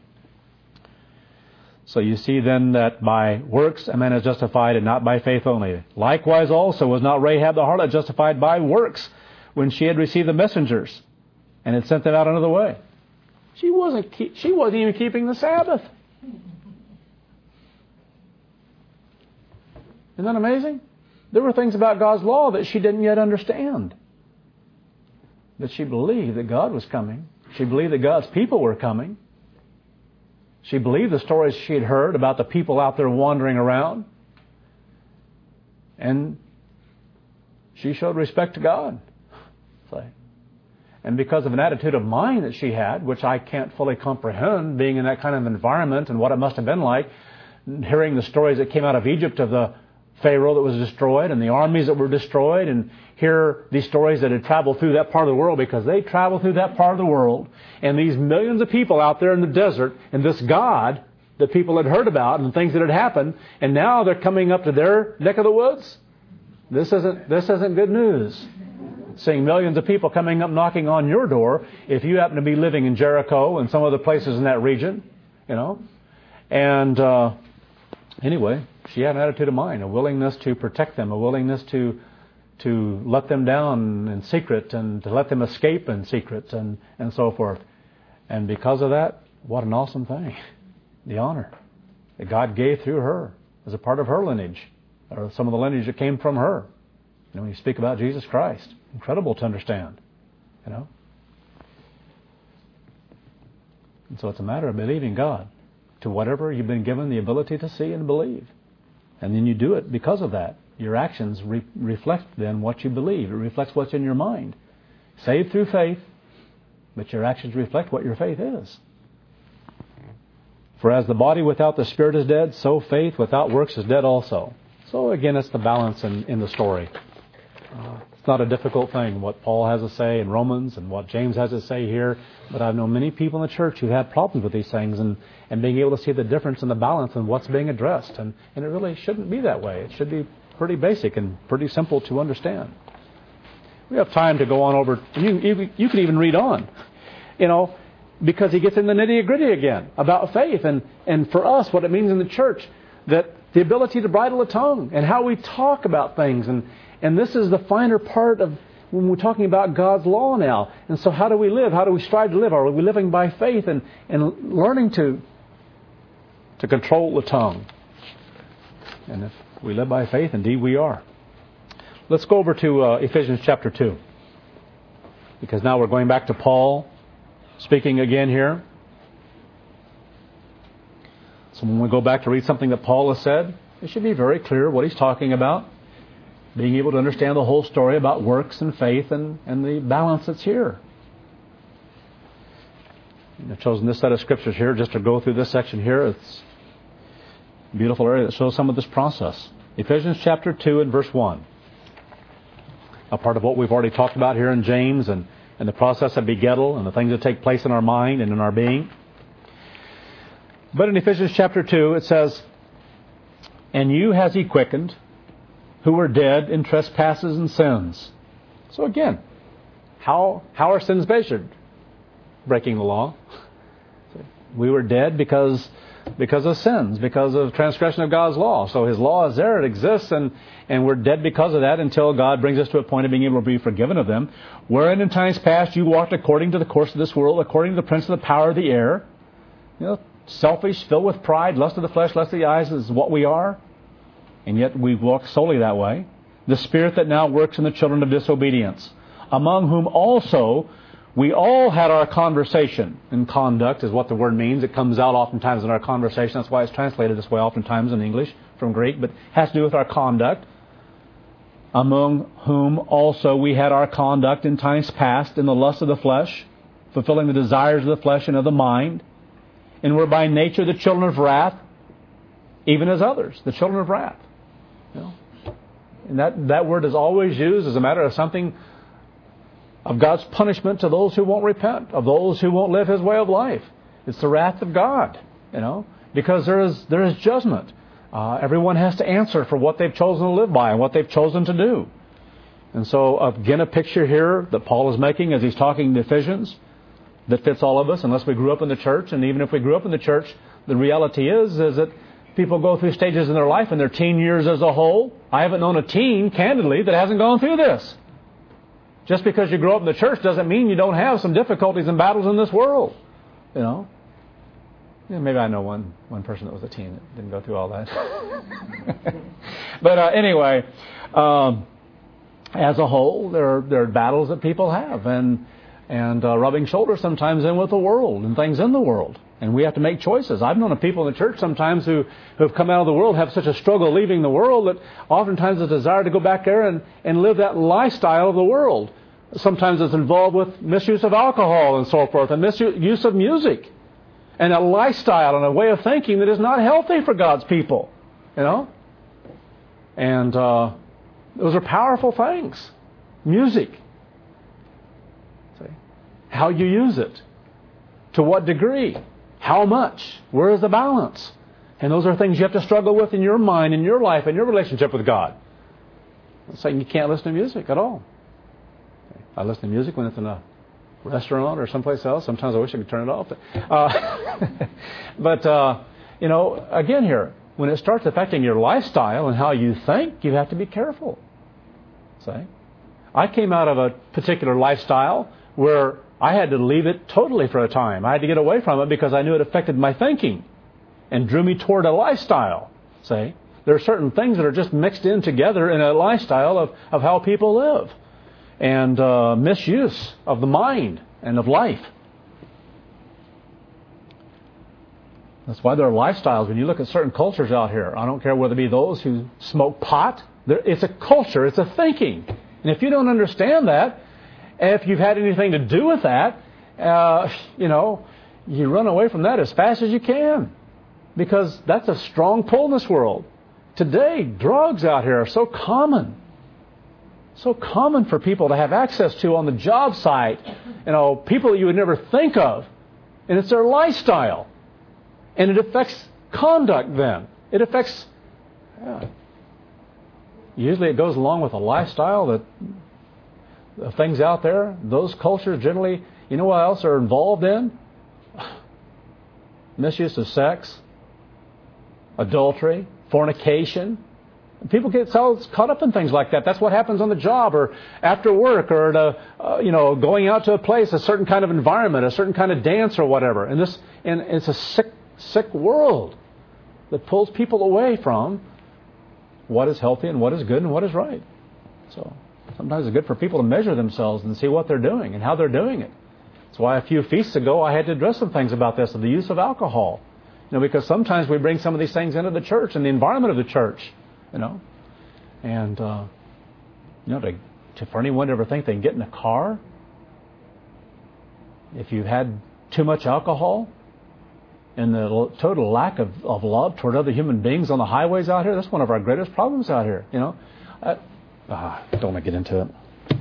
So you see then that by works a man is justified and not by faith only. Likewise also was not Rahab the harlot justified by works when she had received the messengers and had sent them out another way. She wasn't keep, she wasn't even keeping the Sabbath. Isn't that amazing? There were things about God's law that she didn't yet understand. But she believed that God was coming. She believed that God's people were coming. She believed the stories she had heard about the people out there wandering around. And she showed respect to God. So, and because of an attitude of mind that she had, which I can't fully comprehend, being in that kind of environment and what it must have been like, hearing the stories that came out of Egypt of the Pharaoh that was destroyed and the armies that were destroyed, and hear these stories that had traveled through that part of the world, because they traveled through that part of the world, and these millions of people out there in the desert, and this God that people had heard about and things that had happened, and now they're coming up to their neck of the woods. This isn't this isn't good news. Seeing millions of people coming up knocking on your door if you happen to be living in Jericho and some other places in that region, you know. And uh, anyway, she had an attitude of mind, a willingness to protect them, a willingness to to let them down in secret and to let them escape in secret and, and so forth. And because of that, what an awesome thing. The honor that God gave through her as a part of her lineage, or some of the lineage that came from her. You know, when you speak about Jesus Christ, incredible to understand, you know. And so it's a matter of believing God to whatever you've been given the ability to see and believe. And then you do it because of that. Your actions re- reflect then what you believe. It reflects what's in your mind. Saved through faith, but your actions reflect what your faith is. For as the body without the spirit is dead, so faith without works is dead also. So again, it's the balance in, in the story. Uh, it's not a difficult thing what Paul has to say in Romans and what James has to say here. But I've known many people in the church who have problems with these things and, and being able to see the difference in the balance and what's being addressed. And, and it really shouldn't be that way. It should be pretty basic and pretty simple to understand. We have time to go on over. You, you, you can even read on, you know, because he gets in the nitty-gritty again about faith. And, and for us, what it means in the church, that the ability to bridle a tongue and how we talk about things. And, and this is the finer part of when we're talking about God's law now. And so how do we live? How do we strive to live? Are we living by faith and, and learning to, to control the tongue? And if we live by faith, indeed we are. Let's go over to uh, Ephesians chapter two. Because now we're going back to Paul speaking again here. So when we go back to read something that Paul has said, it should be very clear what he's talking about. Being able to understand the whole story about works and faith and, and the balance that's here. And I've chosen this set of scriptures here just to go through this section here. It's a beautiful area that shows some of this process. Ephesians chapter two and verse one. A part of what we've already talked about here in James and, and the process of begettal and the things that take place in our mind and in our being. But in Ephesians chapter two it says, "And you has He quickened, who were dead in trespasses and sins." So again, how how are sins measured? Breaking the law. We were dead because because of sins, because of transgression of God's law. So His law is there, it exists, and, and we're dead because of that until God brings us to a point of being able to be forgiven of them. Wherein in times past you walked according to the course of this world, according to the prince of the power of the air. You know, selfish, filled with pride, lust of the flesh, lust of the eyes is what we are. And yet we walk solely that way. The spirit that now works in the children of disobedience, among whom also we all had our conversation. And conduct is what the word means. It comes out oftentimes in our conversation. That's why it's translated this way oftentimes in English from Greek. But it has to do with our conduct. Among whom also we had our conduct in times past in the lust of the flesh, fulfilling the desires of the flesh and of the mind. And were by nature the children of wrath, even as others, the children of wrath. You know? And that, that word is always used as a matter of something of God's punishment to those who won't repent, of those who won't live His way of life. It's the wrath of God, you know, because there is there is judgment. Uh, everyone has to answer for what they've chosen to live by and what they've chosen to do. And so, again, a picture here that Paul is making as he's talking to Ephesians that fits all of us, unless we grew up in the church. And even if we grew up in the church, the reality is, is that people go through stages in their life, in their teen years as a whole. I haven't known a teen, candidly, that hasn't gone through this. Just because you grow up in the church doesn't mean you don't have some difficulties and battles in this world. You know? Yeah, maybe I know one one person that was a teen that didn't go through all that. But uh, anyway, um, as a whole, there are, there are battles that people have. And, and uh, rubbing shoulders sometimes in with the world and things in the world. And we have to make choices. I've known of people in the church sometimes who have come out of the world, have such a struggle leaving the world that oftentimes a desire to go back there and, and live that lifestyle of the world. Sometimes it's involved with misuse of alcohol and so forth, and misuse of music, and a lifestyle and a way of thinking that is not healthy for God's people. You know? And uh, those are powerful things. Music. See? How you use it. To what degree. How much? Where is the balance? And those are things you have to struggle with in your mind, in your life, in your relationship with God. I'm saying you can't listen to music at all. I listen to music when it's in a restaurant or someplace else. Sometimes I wish I could turn it off. Uh, but, uh, you know, again here, when it starts affecting your lifestyle and how you think, you have to be careful. See? I came out of a particular lifestyle where I had to leave it totally for a time. I had to get away from it because I knew it affected my thinking and drew me toward a lifestyle. See? There are certain things that are just mixed in together in a lifestyle of, of how people live. And uh, misuse of the mind and of life. That's why there are lifestyles. When you look at certain cultures out here, I don't care whether it be those who smoke pot. There, it's a culture. It's a thinking. And if you don't understand that, if you've had anything to do with that, uh, you know, you run away from that as fast as you can. Because that's a strong pull in this world. Today, drugs out here are so common. So common for people to have access to on the job site. You know, people that you would never think of. And it's their lifestyle. And it affects conduct then. It affects... Yeah. Usually it goes along with a lifestyle that... The things out there, those cultures generally... You know what else are involved in? Misuse of sex. Adultery. fornication. People get so caught up in things like that. That's what happens on the job or after work or at a, uh, you know, going out to a place, a certain kind of environment, a certain kind of dance or whatever. And this, and it's a sick, sick world that pulls people away from what is healthy and what is good and what is right. So sometimes it's good for people to measure themselves and see what they're doing and how they're doing it. That's why a few feasts ago I had to address some things about this, of the use of alcohol. You know, because sometimes we bring some of these things into the church and the environment of the church. You know, and, uh, you know, to, to, for anyone to ever think they can get in a car, if you've had too much alcohol and the total lack of, of love toward other human beings on the highways out here, that's one of our greatest problems out here, you know. I, uh, don't want to get into it.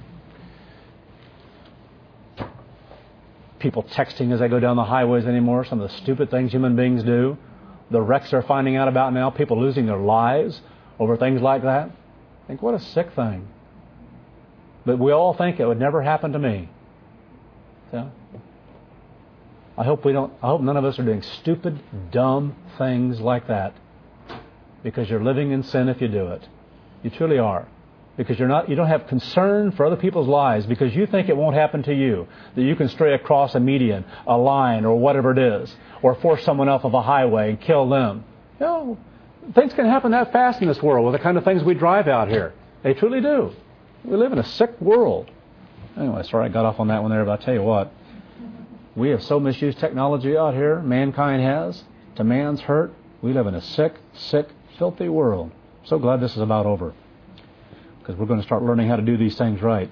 People texting as they go down the highways anymore, some of the stupid things human beings do, the wrecks they're finding out about now, people losing their lives over things like that. I think, what a sick thing. But we all think it would never happen to me. So, I hope we don't. I hope none of us are doing stupid, dumb things like that. Because you're living in sin if you do it. You truly are. Because you're not. You don't have concern for other people's lives because you think it won't happen to you. That you can stray across a median, a line, or whatever it is, or force someone off of a highway and kill them. You know, things can happen that fast in this world with the kind of things we drive out here. They truly do. We live in a sick world. Anyway, sorry I got off on that one there, but I tell you what, we have so misused technology out here, mankind has, to man's hurt. We live in a sick, sick, filthy world. So glad this is about over, because we're going to start learning how to do these things right.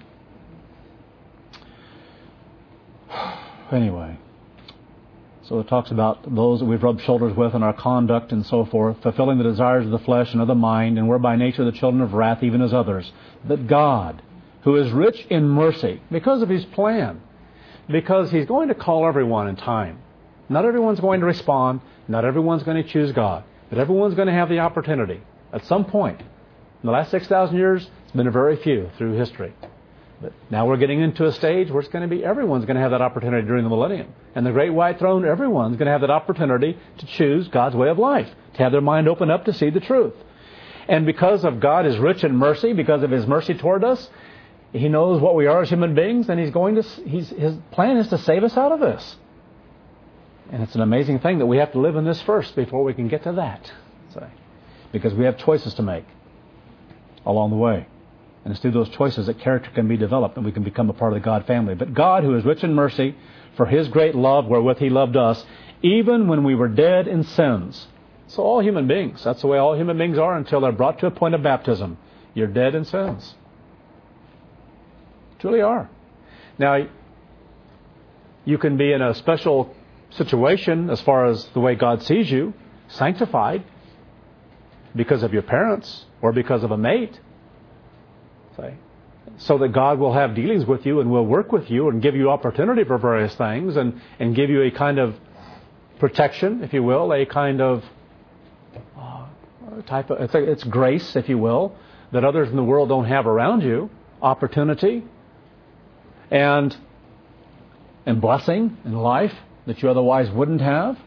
Anyway. So it talks about those that we've rubbed shoulders with in our conduct and so forth, fulfilling the desires of the flesh and of the mind, and we're by nature the children of wrath, even as others. But God, who is rich in mercy, because of His plan, because He's going to call everyone in time. Not everyone's going to respond, not everyone's going to choose God, but everyone's going to have the opportunity at some point. In the last six thousand years, it's been a very few through history. But now we're getting into a stage where it's going to be everyone's going to have that opportunity during the millennium. And the great white throne, everyone's going to have that opportunity to choose God's way of life, to have their mind open up to see the truth. And because of God is rich in mercy, because of His mercy toward us, He knows what we are as human beings, and He's going to. He's, His plan is to save us out of this. And it's an amazing thing that we have to live in this first before we can get to that. So, because we have choices to make along the way. And it's through those choices that character can be developed and we can become a part of the God family. But God, who is rich in mercy, for His great love wherewith He loved us, even when we were dead in sins. So all human beings, that's the way all human beings are until they're brought to a point of baptism. You're dead in sins. Truly are. Now, you can be in a special situation as far as the way God sees you, sanctified, because of your parents or because of a mate. So that God will have dealings with you and will work with you and give you opportunity for various things and, and give you a kind of protection, if you will, a kind of uh, type of, it's, a, it's grace, if you will, that others in the world don't have around you, opportunity and, and blessing in life that you otherwise wouldn't have.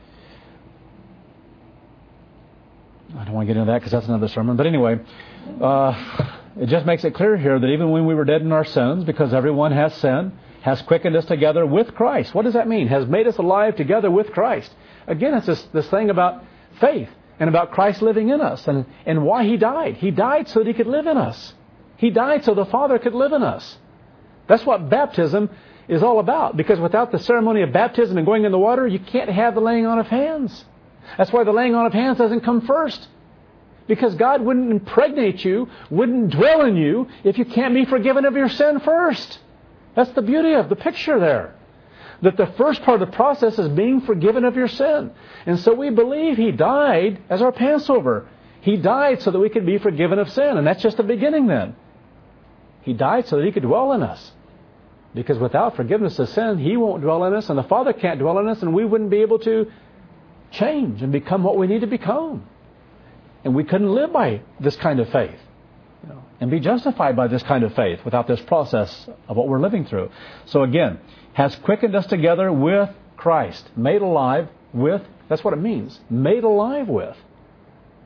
I don't want to get into that because that's another sermon. But anyway, uh, it just makes it clear here that even when we were dead in our sins, because everyone has sinned, has quickened us together with Christ. What does that mean? Has made us alive together with Christ. Again, it's this, this thing about faith and about Christ living in us and, and why He died. He died so that He could live in us. He died so the Father could live in us. That's what baptism is all about. Because without the ceremony of baptism and going in the water, you can't have the laying on of hands. That's why the laying on of hands doesn't come first. Because God wouldn't impregnate you, wouldn't dwell in you, if you can't be forgiven of your sin first. That's the beauty of the picture there. That the first part of the process is being forgiven of your sin. And so we believe He died as our Passover. He died so that we could be forgiven of sin. And that's just the beginning then. He died so that He could dwell in us. Because without forgiveness of sin, He won't dwell in us, and the Father can't dwell in us, and we wouldn't be able to change and become what we need to become. And we couldn't live by this kind of faith, you know, and be justified by this kind of faith without this process of what we're living through. So again, has quickened us together with Christ, made alive with, that's what it means, made alive with.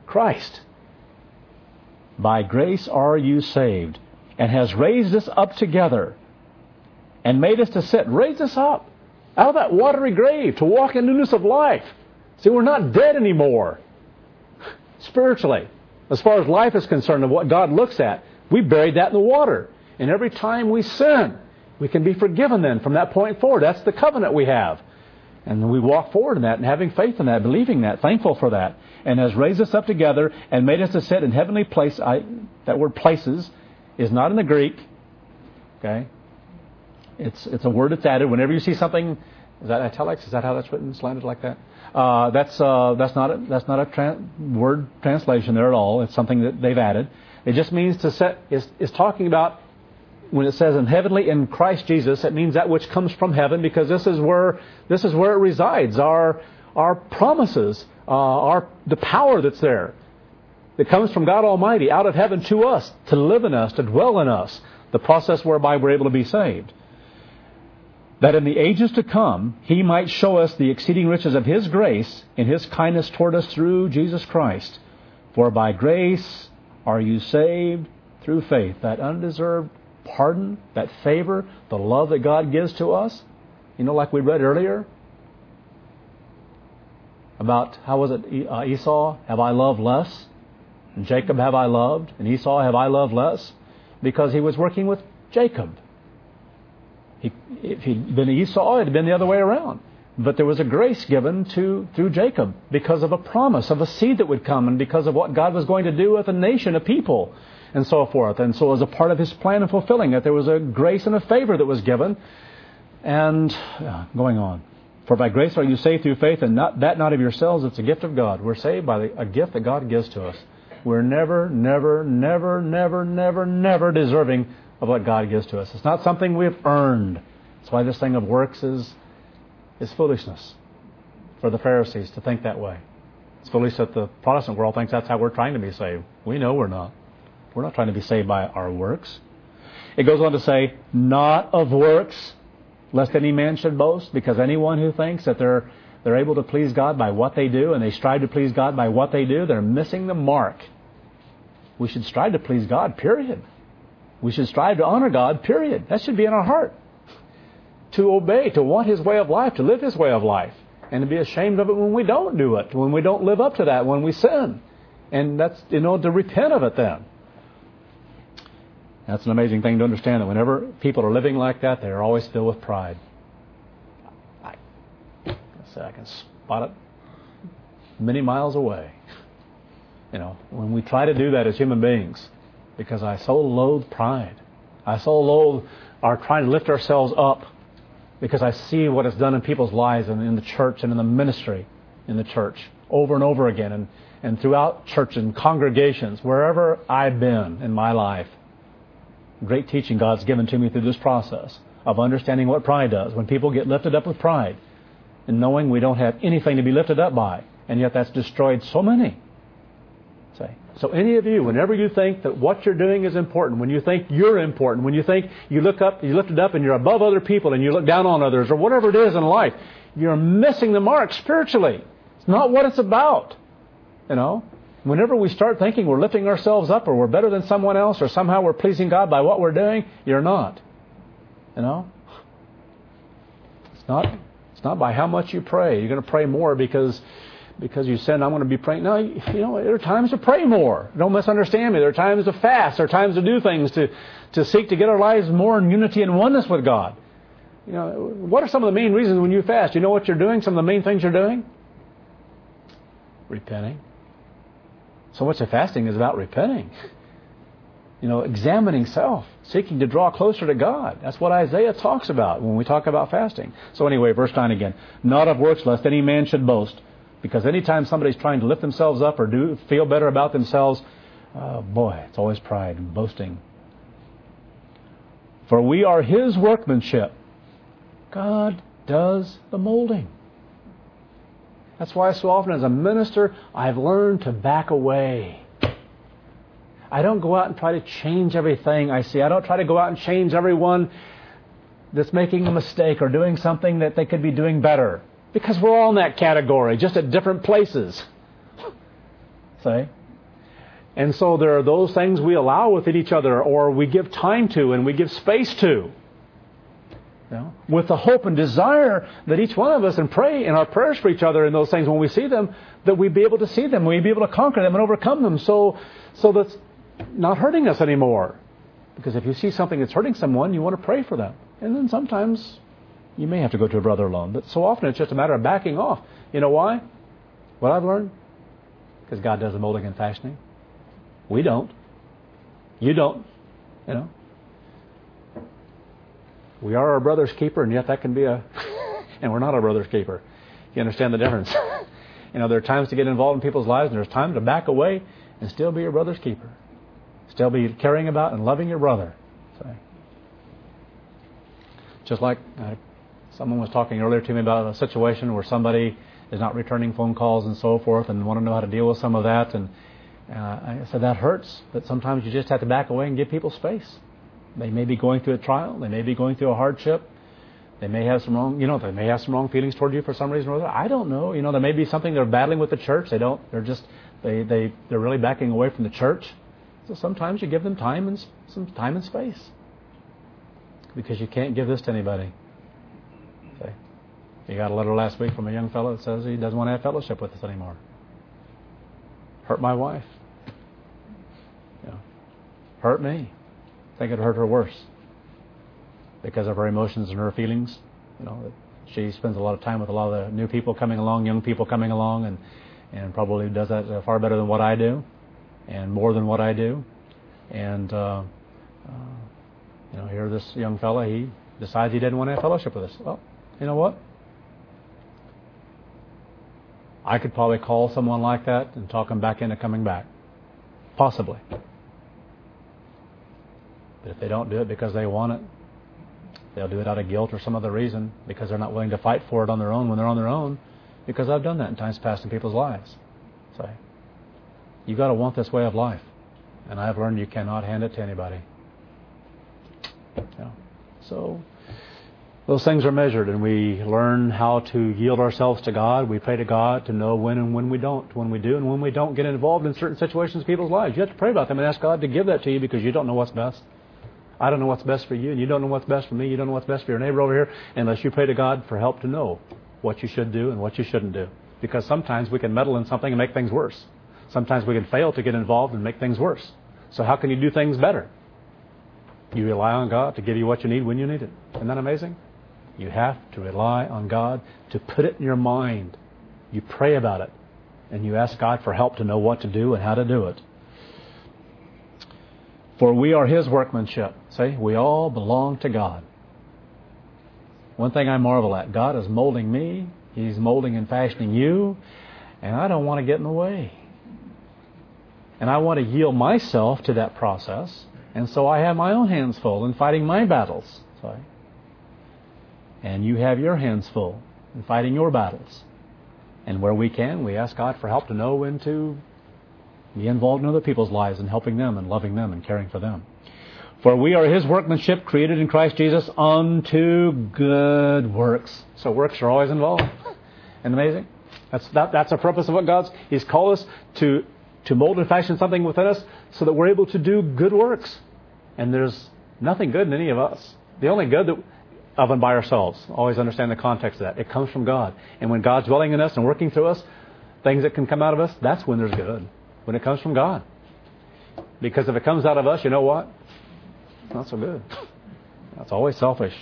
Christ. By grace are you saved, and has raised us up together, and made us to sit. Raised us up out of that watery grave to walk in newness of life. See, we're not dead anymore. Spiritually, as far as life is concerned and what God looks at, we buried that in the water. And every time we sin, we can be forgiven then from that point forward. That's the covenant we have. And we walk forward in that and having faith in that, believing that, thankful for that. And has raised us up together and made us to sit in heavenly place. I, that word places is not in the Greek. Okay? It's it's a word that's added. Whenever you see something, is that italics? Is that how that's written, slanted like that? Uh, that's uh, that's not a, that's not a tra- word translation there at all. It's something that they've added. It just means to set. Is is talking about when it says in heavenly in Christ Jesus. It means that which comes from heaven, because this is where this is where it resides. Our our promises, uh, our the power that's there, that comes from God Almighty out of heaven to us, to live in us, to dwell in us. The process whereby we're able to be saved. That in the ages to come, He might show us the exceeding riches of His grace in His kindness toward us through Jesus Christ. For by grace are you saved through faith. That undeserved pardon, that favor, the love that God gives to us. You know, like we read earlier about, how was it, uh, Esau, have I loved less? And Jacob have I loved? And Esau have I loved less? Because he was working with Jacob. He, if he'd been Esau, it had been the other way around. But there was a grace given to through Jacob because of a promise of a seed that would come, and because of what God was going to do with a nation, a people, and so forth. And so as a part of His plan of fulfilling it, there was a grace and a favor that was given. And uh, going on. For by grace are you saved through faith, and not, that not of yourselves, it's a gift of God. We're saved by the, a gift that God gives to us. We're never, never, never, never, never, never deserving of what God gives to us. It's not something we've earned. That's why this thing of works is is foolishness for the Pharisees to think that way. It's foolish that the Protestant world thinks that's how we're trying to be saved. We know we're not. We're not trying to be saved by our works. It goes on to say, not of works, lest any man should boast, because anyone who thinks that they're they're able to please God by what they do, and they strive to please God by what they do, they're missing the mark. We should strive to please God, period. We should strive to honor God, period. That should be in our heart. To obey, to want His way of life, to live His way of life. And to be ashamed of it when we don't do it, when we don't live up to that, when we sin. And that's, you know, to repent of it then. That's an amazing thing to understand, that whenever people are living like that, they are always filled with pride. I, I say I can spot it many miles away. You know, when we try to do that as human beings, because I so loathe pride. I so loathe our trying to lift ourselves up, because I see what it's done in people's lives and in the church and in the ministry in the church over and over again, and, and throughout church and congregations, wherever I've been in my life. Great teaching God's given to me through this process of understanding what pride does. When people get lifted up with pride and knowing we don't have anything to be lifted up by, and yet that's destroyed so many. Say, so any of you, whenever you think that what you're doing is important, when you think you're important, when you think you look up, you lift it up and you're above other people and you look down on others, or whatever it is in life, you're missing the mark spiritually. It's not what it's about. You know, whenever we start thinking we're lifting ourselves up, or we're better than someone else, or somehow we're pleasing God by what we're doing, you're not. You know, it's not. It's not by how much you pray. You're going to pray more because. Because you said, I'm going to be praying. No, you know, there are times to pray more. Don't misunderstand me. There are times to fast. There are times to do things to, to seek to get our lives more in unity and oneness with God. You know, what are some of the main reasons when you fast? You know what you're doing? Some of the main things you're doing? Repenting. So much of fasting is about repenting. You know, examining self, seeking to draw closer to God. That's what Isaiah talks about when we talk about fasting. So anyway, verse nine again. Not of works, lest any man should boast. Because anytime somebody's trying to lift themselves up or do feel better about themselves, oh boy, it's always pride and boasting. For we are His workmanship. God does the molding. That's why so often as a minister, I've learned to back away. I don't go out and try to change everything I see. I don't try to go out and change everyone that's making a mistake or doing something that they could be doing better. Because we're all in that category, just at different places. See? And so there are those things we allow within each other, or we give time to and we give space to. You know, with the hope and desire that each one of us, and pray in our prayers for each other in those things when we see them, that we be able to see them, we be able to conquer them and overcome them, so so that's not hurting us anymore. Because if you see something that's hurting someone, you want to pray for them. And then sometimes you may have to go to a brother alone. But so often it's just a matter of backing off. You know why? What I've learned? Because God does the molding and fashioning. We don't. You don't. You know. We are our brother's keeper, and yet that can be a... and we're not our brother's keeper. You understand the difference? You know, there are times to get involved in people's lives, and there's times to back away and still be your brother's keeper. Still be caring about and loving your brother. So, just like uh, someone was talking earlier to me about a situation where somebody is not returning phone calls and so forth, and want to know how to deal with some of that. And uh, I said that hurts, but sometimes you just have to back away and give people space. They may be going through a trial. They may be going through a hardship. They may have some wrong, you know, they may have some wrong feelings toward you for some reason or other. I don't know. You know, there may be something they're battling with the church. They don't. They're just they they they're really backing away from the church. So sometimes you give them time and some time and space, because you can't give this to anybody. Okay. You got a letter last week from a young fellow that says he doesn't want to have fellowship with us anymore. Hurt my wife. You know, hurt me. I think it hurt her worse because of her emotions and her feelings. You know, she spends a lot of time with a lot of the new people coming along, young people coming along, and and probably does that far better than what I do, and more than what I do. And uh, uh, you know, here this young fella, he decides he didn't want to have fellowship with us. Well, you know what? I could probably call someone like that and talk them back into coming back, possibly. But if they don't do it because they want it, they'll do it out of guilt or some other reason, because they're not willing to fight for it on their own when they're on their own, because I've done that in times past in people's lives. So you've got to want this way of life. And I've learned you cannot hand it to anybody. Yeah. So those things are measured, and we learn how to yield ourselves to God. We pray to God to know when and when we don't, when we do and when we don't get involved in certain situations in people's lives. You have to pray about them and ask God to give that to you, because you don't know what's best. I don't know what's best for you, and you don't know what's best for me. You don't know what's best for your neighbor over here unless you pray to God for help to know what you should do and what you shouldn't do. Because sometimes we can meddle in something and make things worse. Sometimes we can fail to get involved and make things worse. So how can you do things better? You rely on God to give you what you need when you need it. Isn't that amazing? You have to rely on God to put it in your mind. You pray about it, and you ask God for help to know what to do and how to do it. For we are His workmanship. See, we all belong to God. One thing I marvel at, God is molding me. He's molding and fashioning you, and I don't want to get in the way. And I want to yield myself to that process, and so I have my own hands full in fighting my battles. Sorry. And you have your hands full in fighting your battles. And where we can, we ask God for help to know when to be involved in other people's lives and helping them and loving them and caring for them. For we are His workmanship, created in Christ Jesus unto good works. So works are always involved. Isn't amazing? That's that, that's the purpose of what God's... He's called us to, to mold and fashion something within us so that we're able to do good works. And there's nothing good in any of us. The only good that... of and by ourselves. Always understand the context of that. It comes from God. And when God's dwelling in us and working through us, things that can come out of us, that's when there's good. When it comes from God. Because if it comes out of us, you know what? It's not so good. That's always selfish.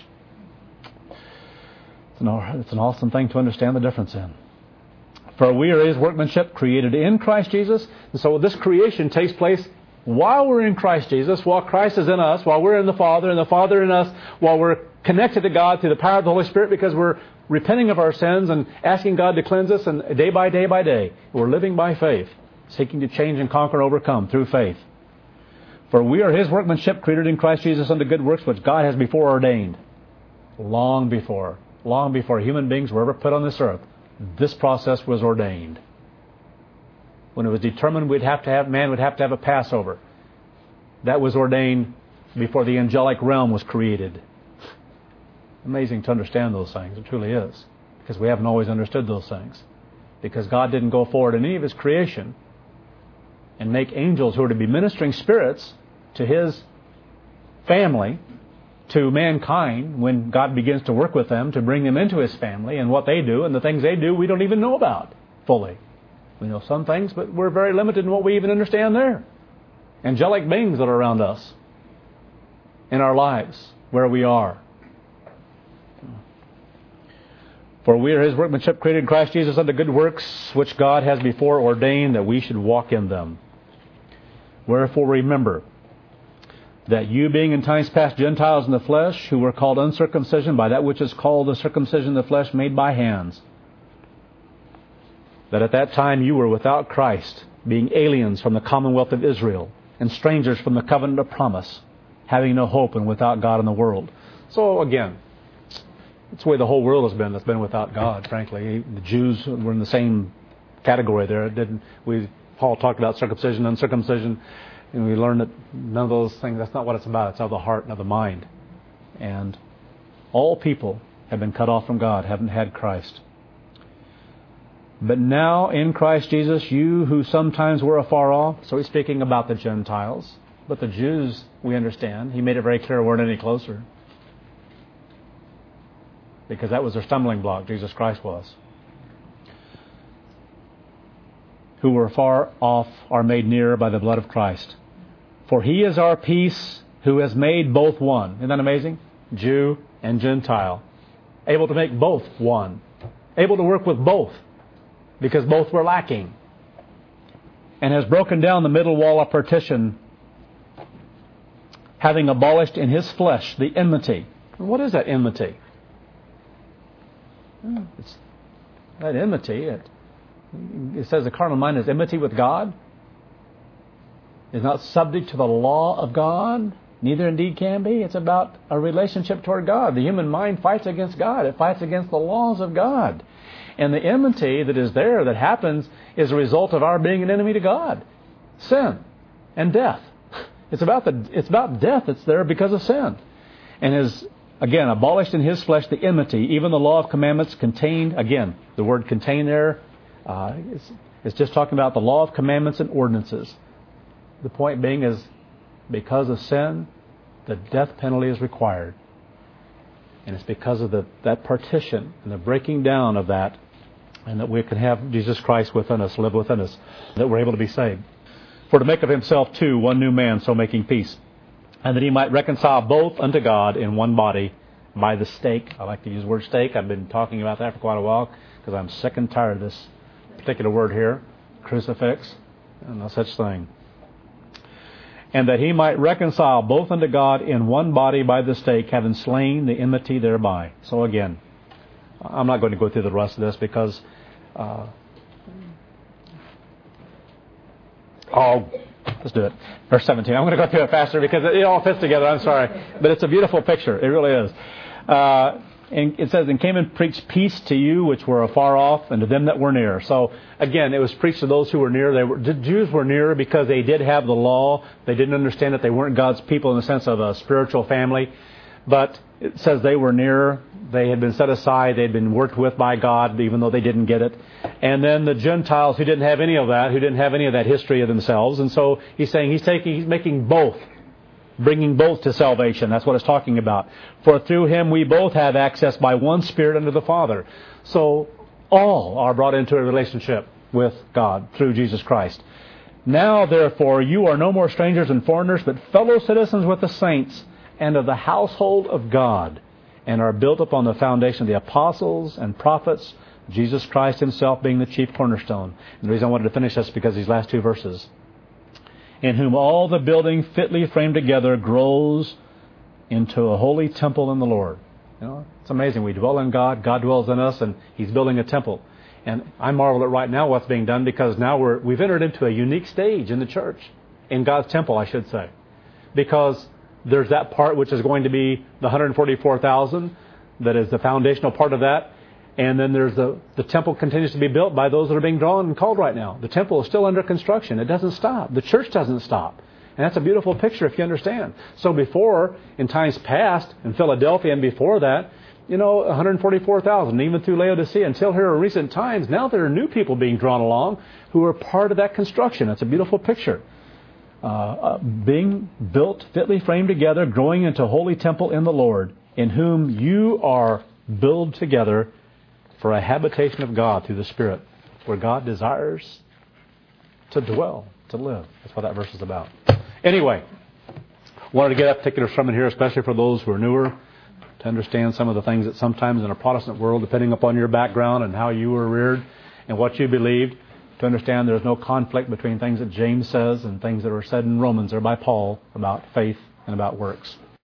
It's an, it's an awesome thing to understand the difference in. For we are His workmanship, created in Christ Jesus. And so this creation takes place while we're in Christ Jesus, while Christ is in us, while we're in the Father, and the Father in us, while we're connected to God through the power of the Holy Spirit, because we're repenting of our sins and asking God to cleanse us, and day by day by day, we're living by faith, seeking to change and conquer and overcome through faith. For we are His workmanship, created in Christ Jesus unto good works, which God has before ordained. Long before, long before human beings were ever put on this earth, this process was ordained. When it was determined we'd have to have, man would have to have a Passover, that was ordained before the angelic realm was created. Amazing to understand those things. It truly is. Because we haven't always understood those things. Because God didn't go forward in any of His creation and make angels who are to be ministering spirits to His family, to mankind, when God begins to work with them to bring them into His family, and what they do and the things they do we don't even know about fully. We know some things, but we're very limited in what we even understand there. Angelic beings that are around us in our lives, where we are. For we are His workmanship, created in Christ Jesus unto good works, which God has before ordained that we should walk in them. Wherefore remember that you, being in times past Gentiles in the flesh, who were called uncircumcision by that which is called the circumcision of the flesh made by hands, that at that time you were without Christ, being aliens from the commonwealth of Israel, and strangers from the covenant of promise, having no hope and without God in the world. So again, it's the way the whole world has been that's been without God, frankly. The Jews were in the same category there. It didn't we Paul talked about circumcision, uncircumcision, and we learned that none of those things, that's not what it's about. It's of the heart and of the mind. And all people have been cut off from God, haven't had Christ. But now in Christ Jesus, you who sometimes were afar off, so he's speaking about the Gentiles, but the Jews, we understand, he made it very clear, weren't any closer. Because that was their stumbling block, Jesus Christ was. Who were far off are made near by the blood of Christ. For He is our peace, who has made both one. Isn't that amazing? Jew and Gentile. Able to make both one. Able to work with both. Because both were lacking. And has broken down the middle wall of partition, having abolished in His flesh the enmity. What is that enmity? It's that enmity. It, it says the carnal mind is enmity with God. Is not subject to the law of God. Neither indeed can be. It's about a relationship toward God. The human mind fights against God. It fights against the laws of God. And the enmity that is there, that happens, is a result of our being an enemy to God. Sin and death. It's about the it's about death that's there because of sin. And is, again, abolished in His flesh the enmity, even the law of commandments contained, again, the word contain there, uh, it's, it's just talking about the law of commandments and ordinances. The point being is, because of sin, the death penalty is required. And it's because of the, that partition and the breaking down of that, and that we can have Jesus Christ within us, live within us, that we're able to be saved. For to make of Himself two, one new man, so making peace, and that He might reconcile both unto God in one body by the stake. I like to use the word stake. I've been talking about that for quite a while because I'm sick and tired of this particular word here, crucifix, and no such thing. And that He might reconcile both unto God in one body by the stake, having slain the enmity thereby. So again, I'm not going to go through the rest of this because uh, oh, let's do it. Verse seventeen. I'm going to go through it faster because it all fits together. I'm sorry. But it's a beautiful picture. It really is. Uh, and it says, and came and preached peace to you which were afar off, and to them that were near. So again, it was preached to those who were near. They were, the Jews were near because they did have the law. They didn't understand that they weren't God's people in the sense of a spiritual family. But it says they were near. They had been set aside. They had been worked with by God, even though they didn't get it. And then the Gentiles who didn't have any of that, who didn't have any of that history of themselves. And so he's saying he's taking, he's making both, bringing both to salvation. That's what it's talking about. For through Him we both have access by one Spirit unto the Father. So all are brought into a relationship with God through Jesus Christ. Now therefore you are no more strangers and foreigners, but fellow citizens with the saints, and of the household of God, and are built upon the foundation of the apostles and prophets, Jesus Christ Himself being the chief cornerstone. And the reason I wanted to finish this is because these last two verses. In whom all the building fitly framed together grows into a holy temple in the Lord. You know, it's amazing. We dwell in God, God dwells in us, and He's building a temple. And I marvel at right now what's being done, because now we're, we've entered into a unique stage in the church, in God's temple, I should say. Because there's that part which is going to be the one hundred forty-four thousand, that is the foundational part of that. And then there's the, the temple continues to be built by those that are being drawn and called right now. The temple is still under construction. It doesn't stop. The church doesn't stop. And that's a beautiful picture if you understand. So before, in times past, in Philadelphia and before that, you know, one hundred forty-four thousand, even through Laodicea, until here in recent times. Now there are new people being drawn along who are part of that construction. It's a beautiful picture. Uh, uh, being built, fitly framed together, growing into a holy temple in the Lord, in whom you are built together for a habitation of God through the Spirit, where God desires to dwell, to live. That's what that verse is about. Anyway, wanted to get that particular sermon here, especially for those who are newer, to understand some of the things that sometimes in a Protestant world, depending upon your background and how you were reared and what you believed, to understand there's no conflict between things that James says and things that are said in Romans or by Paul about faith and about works.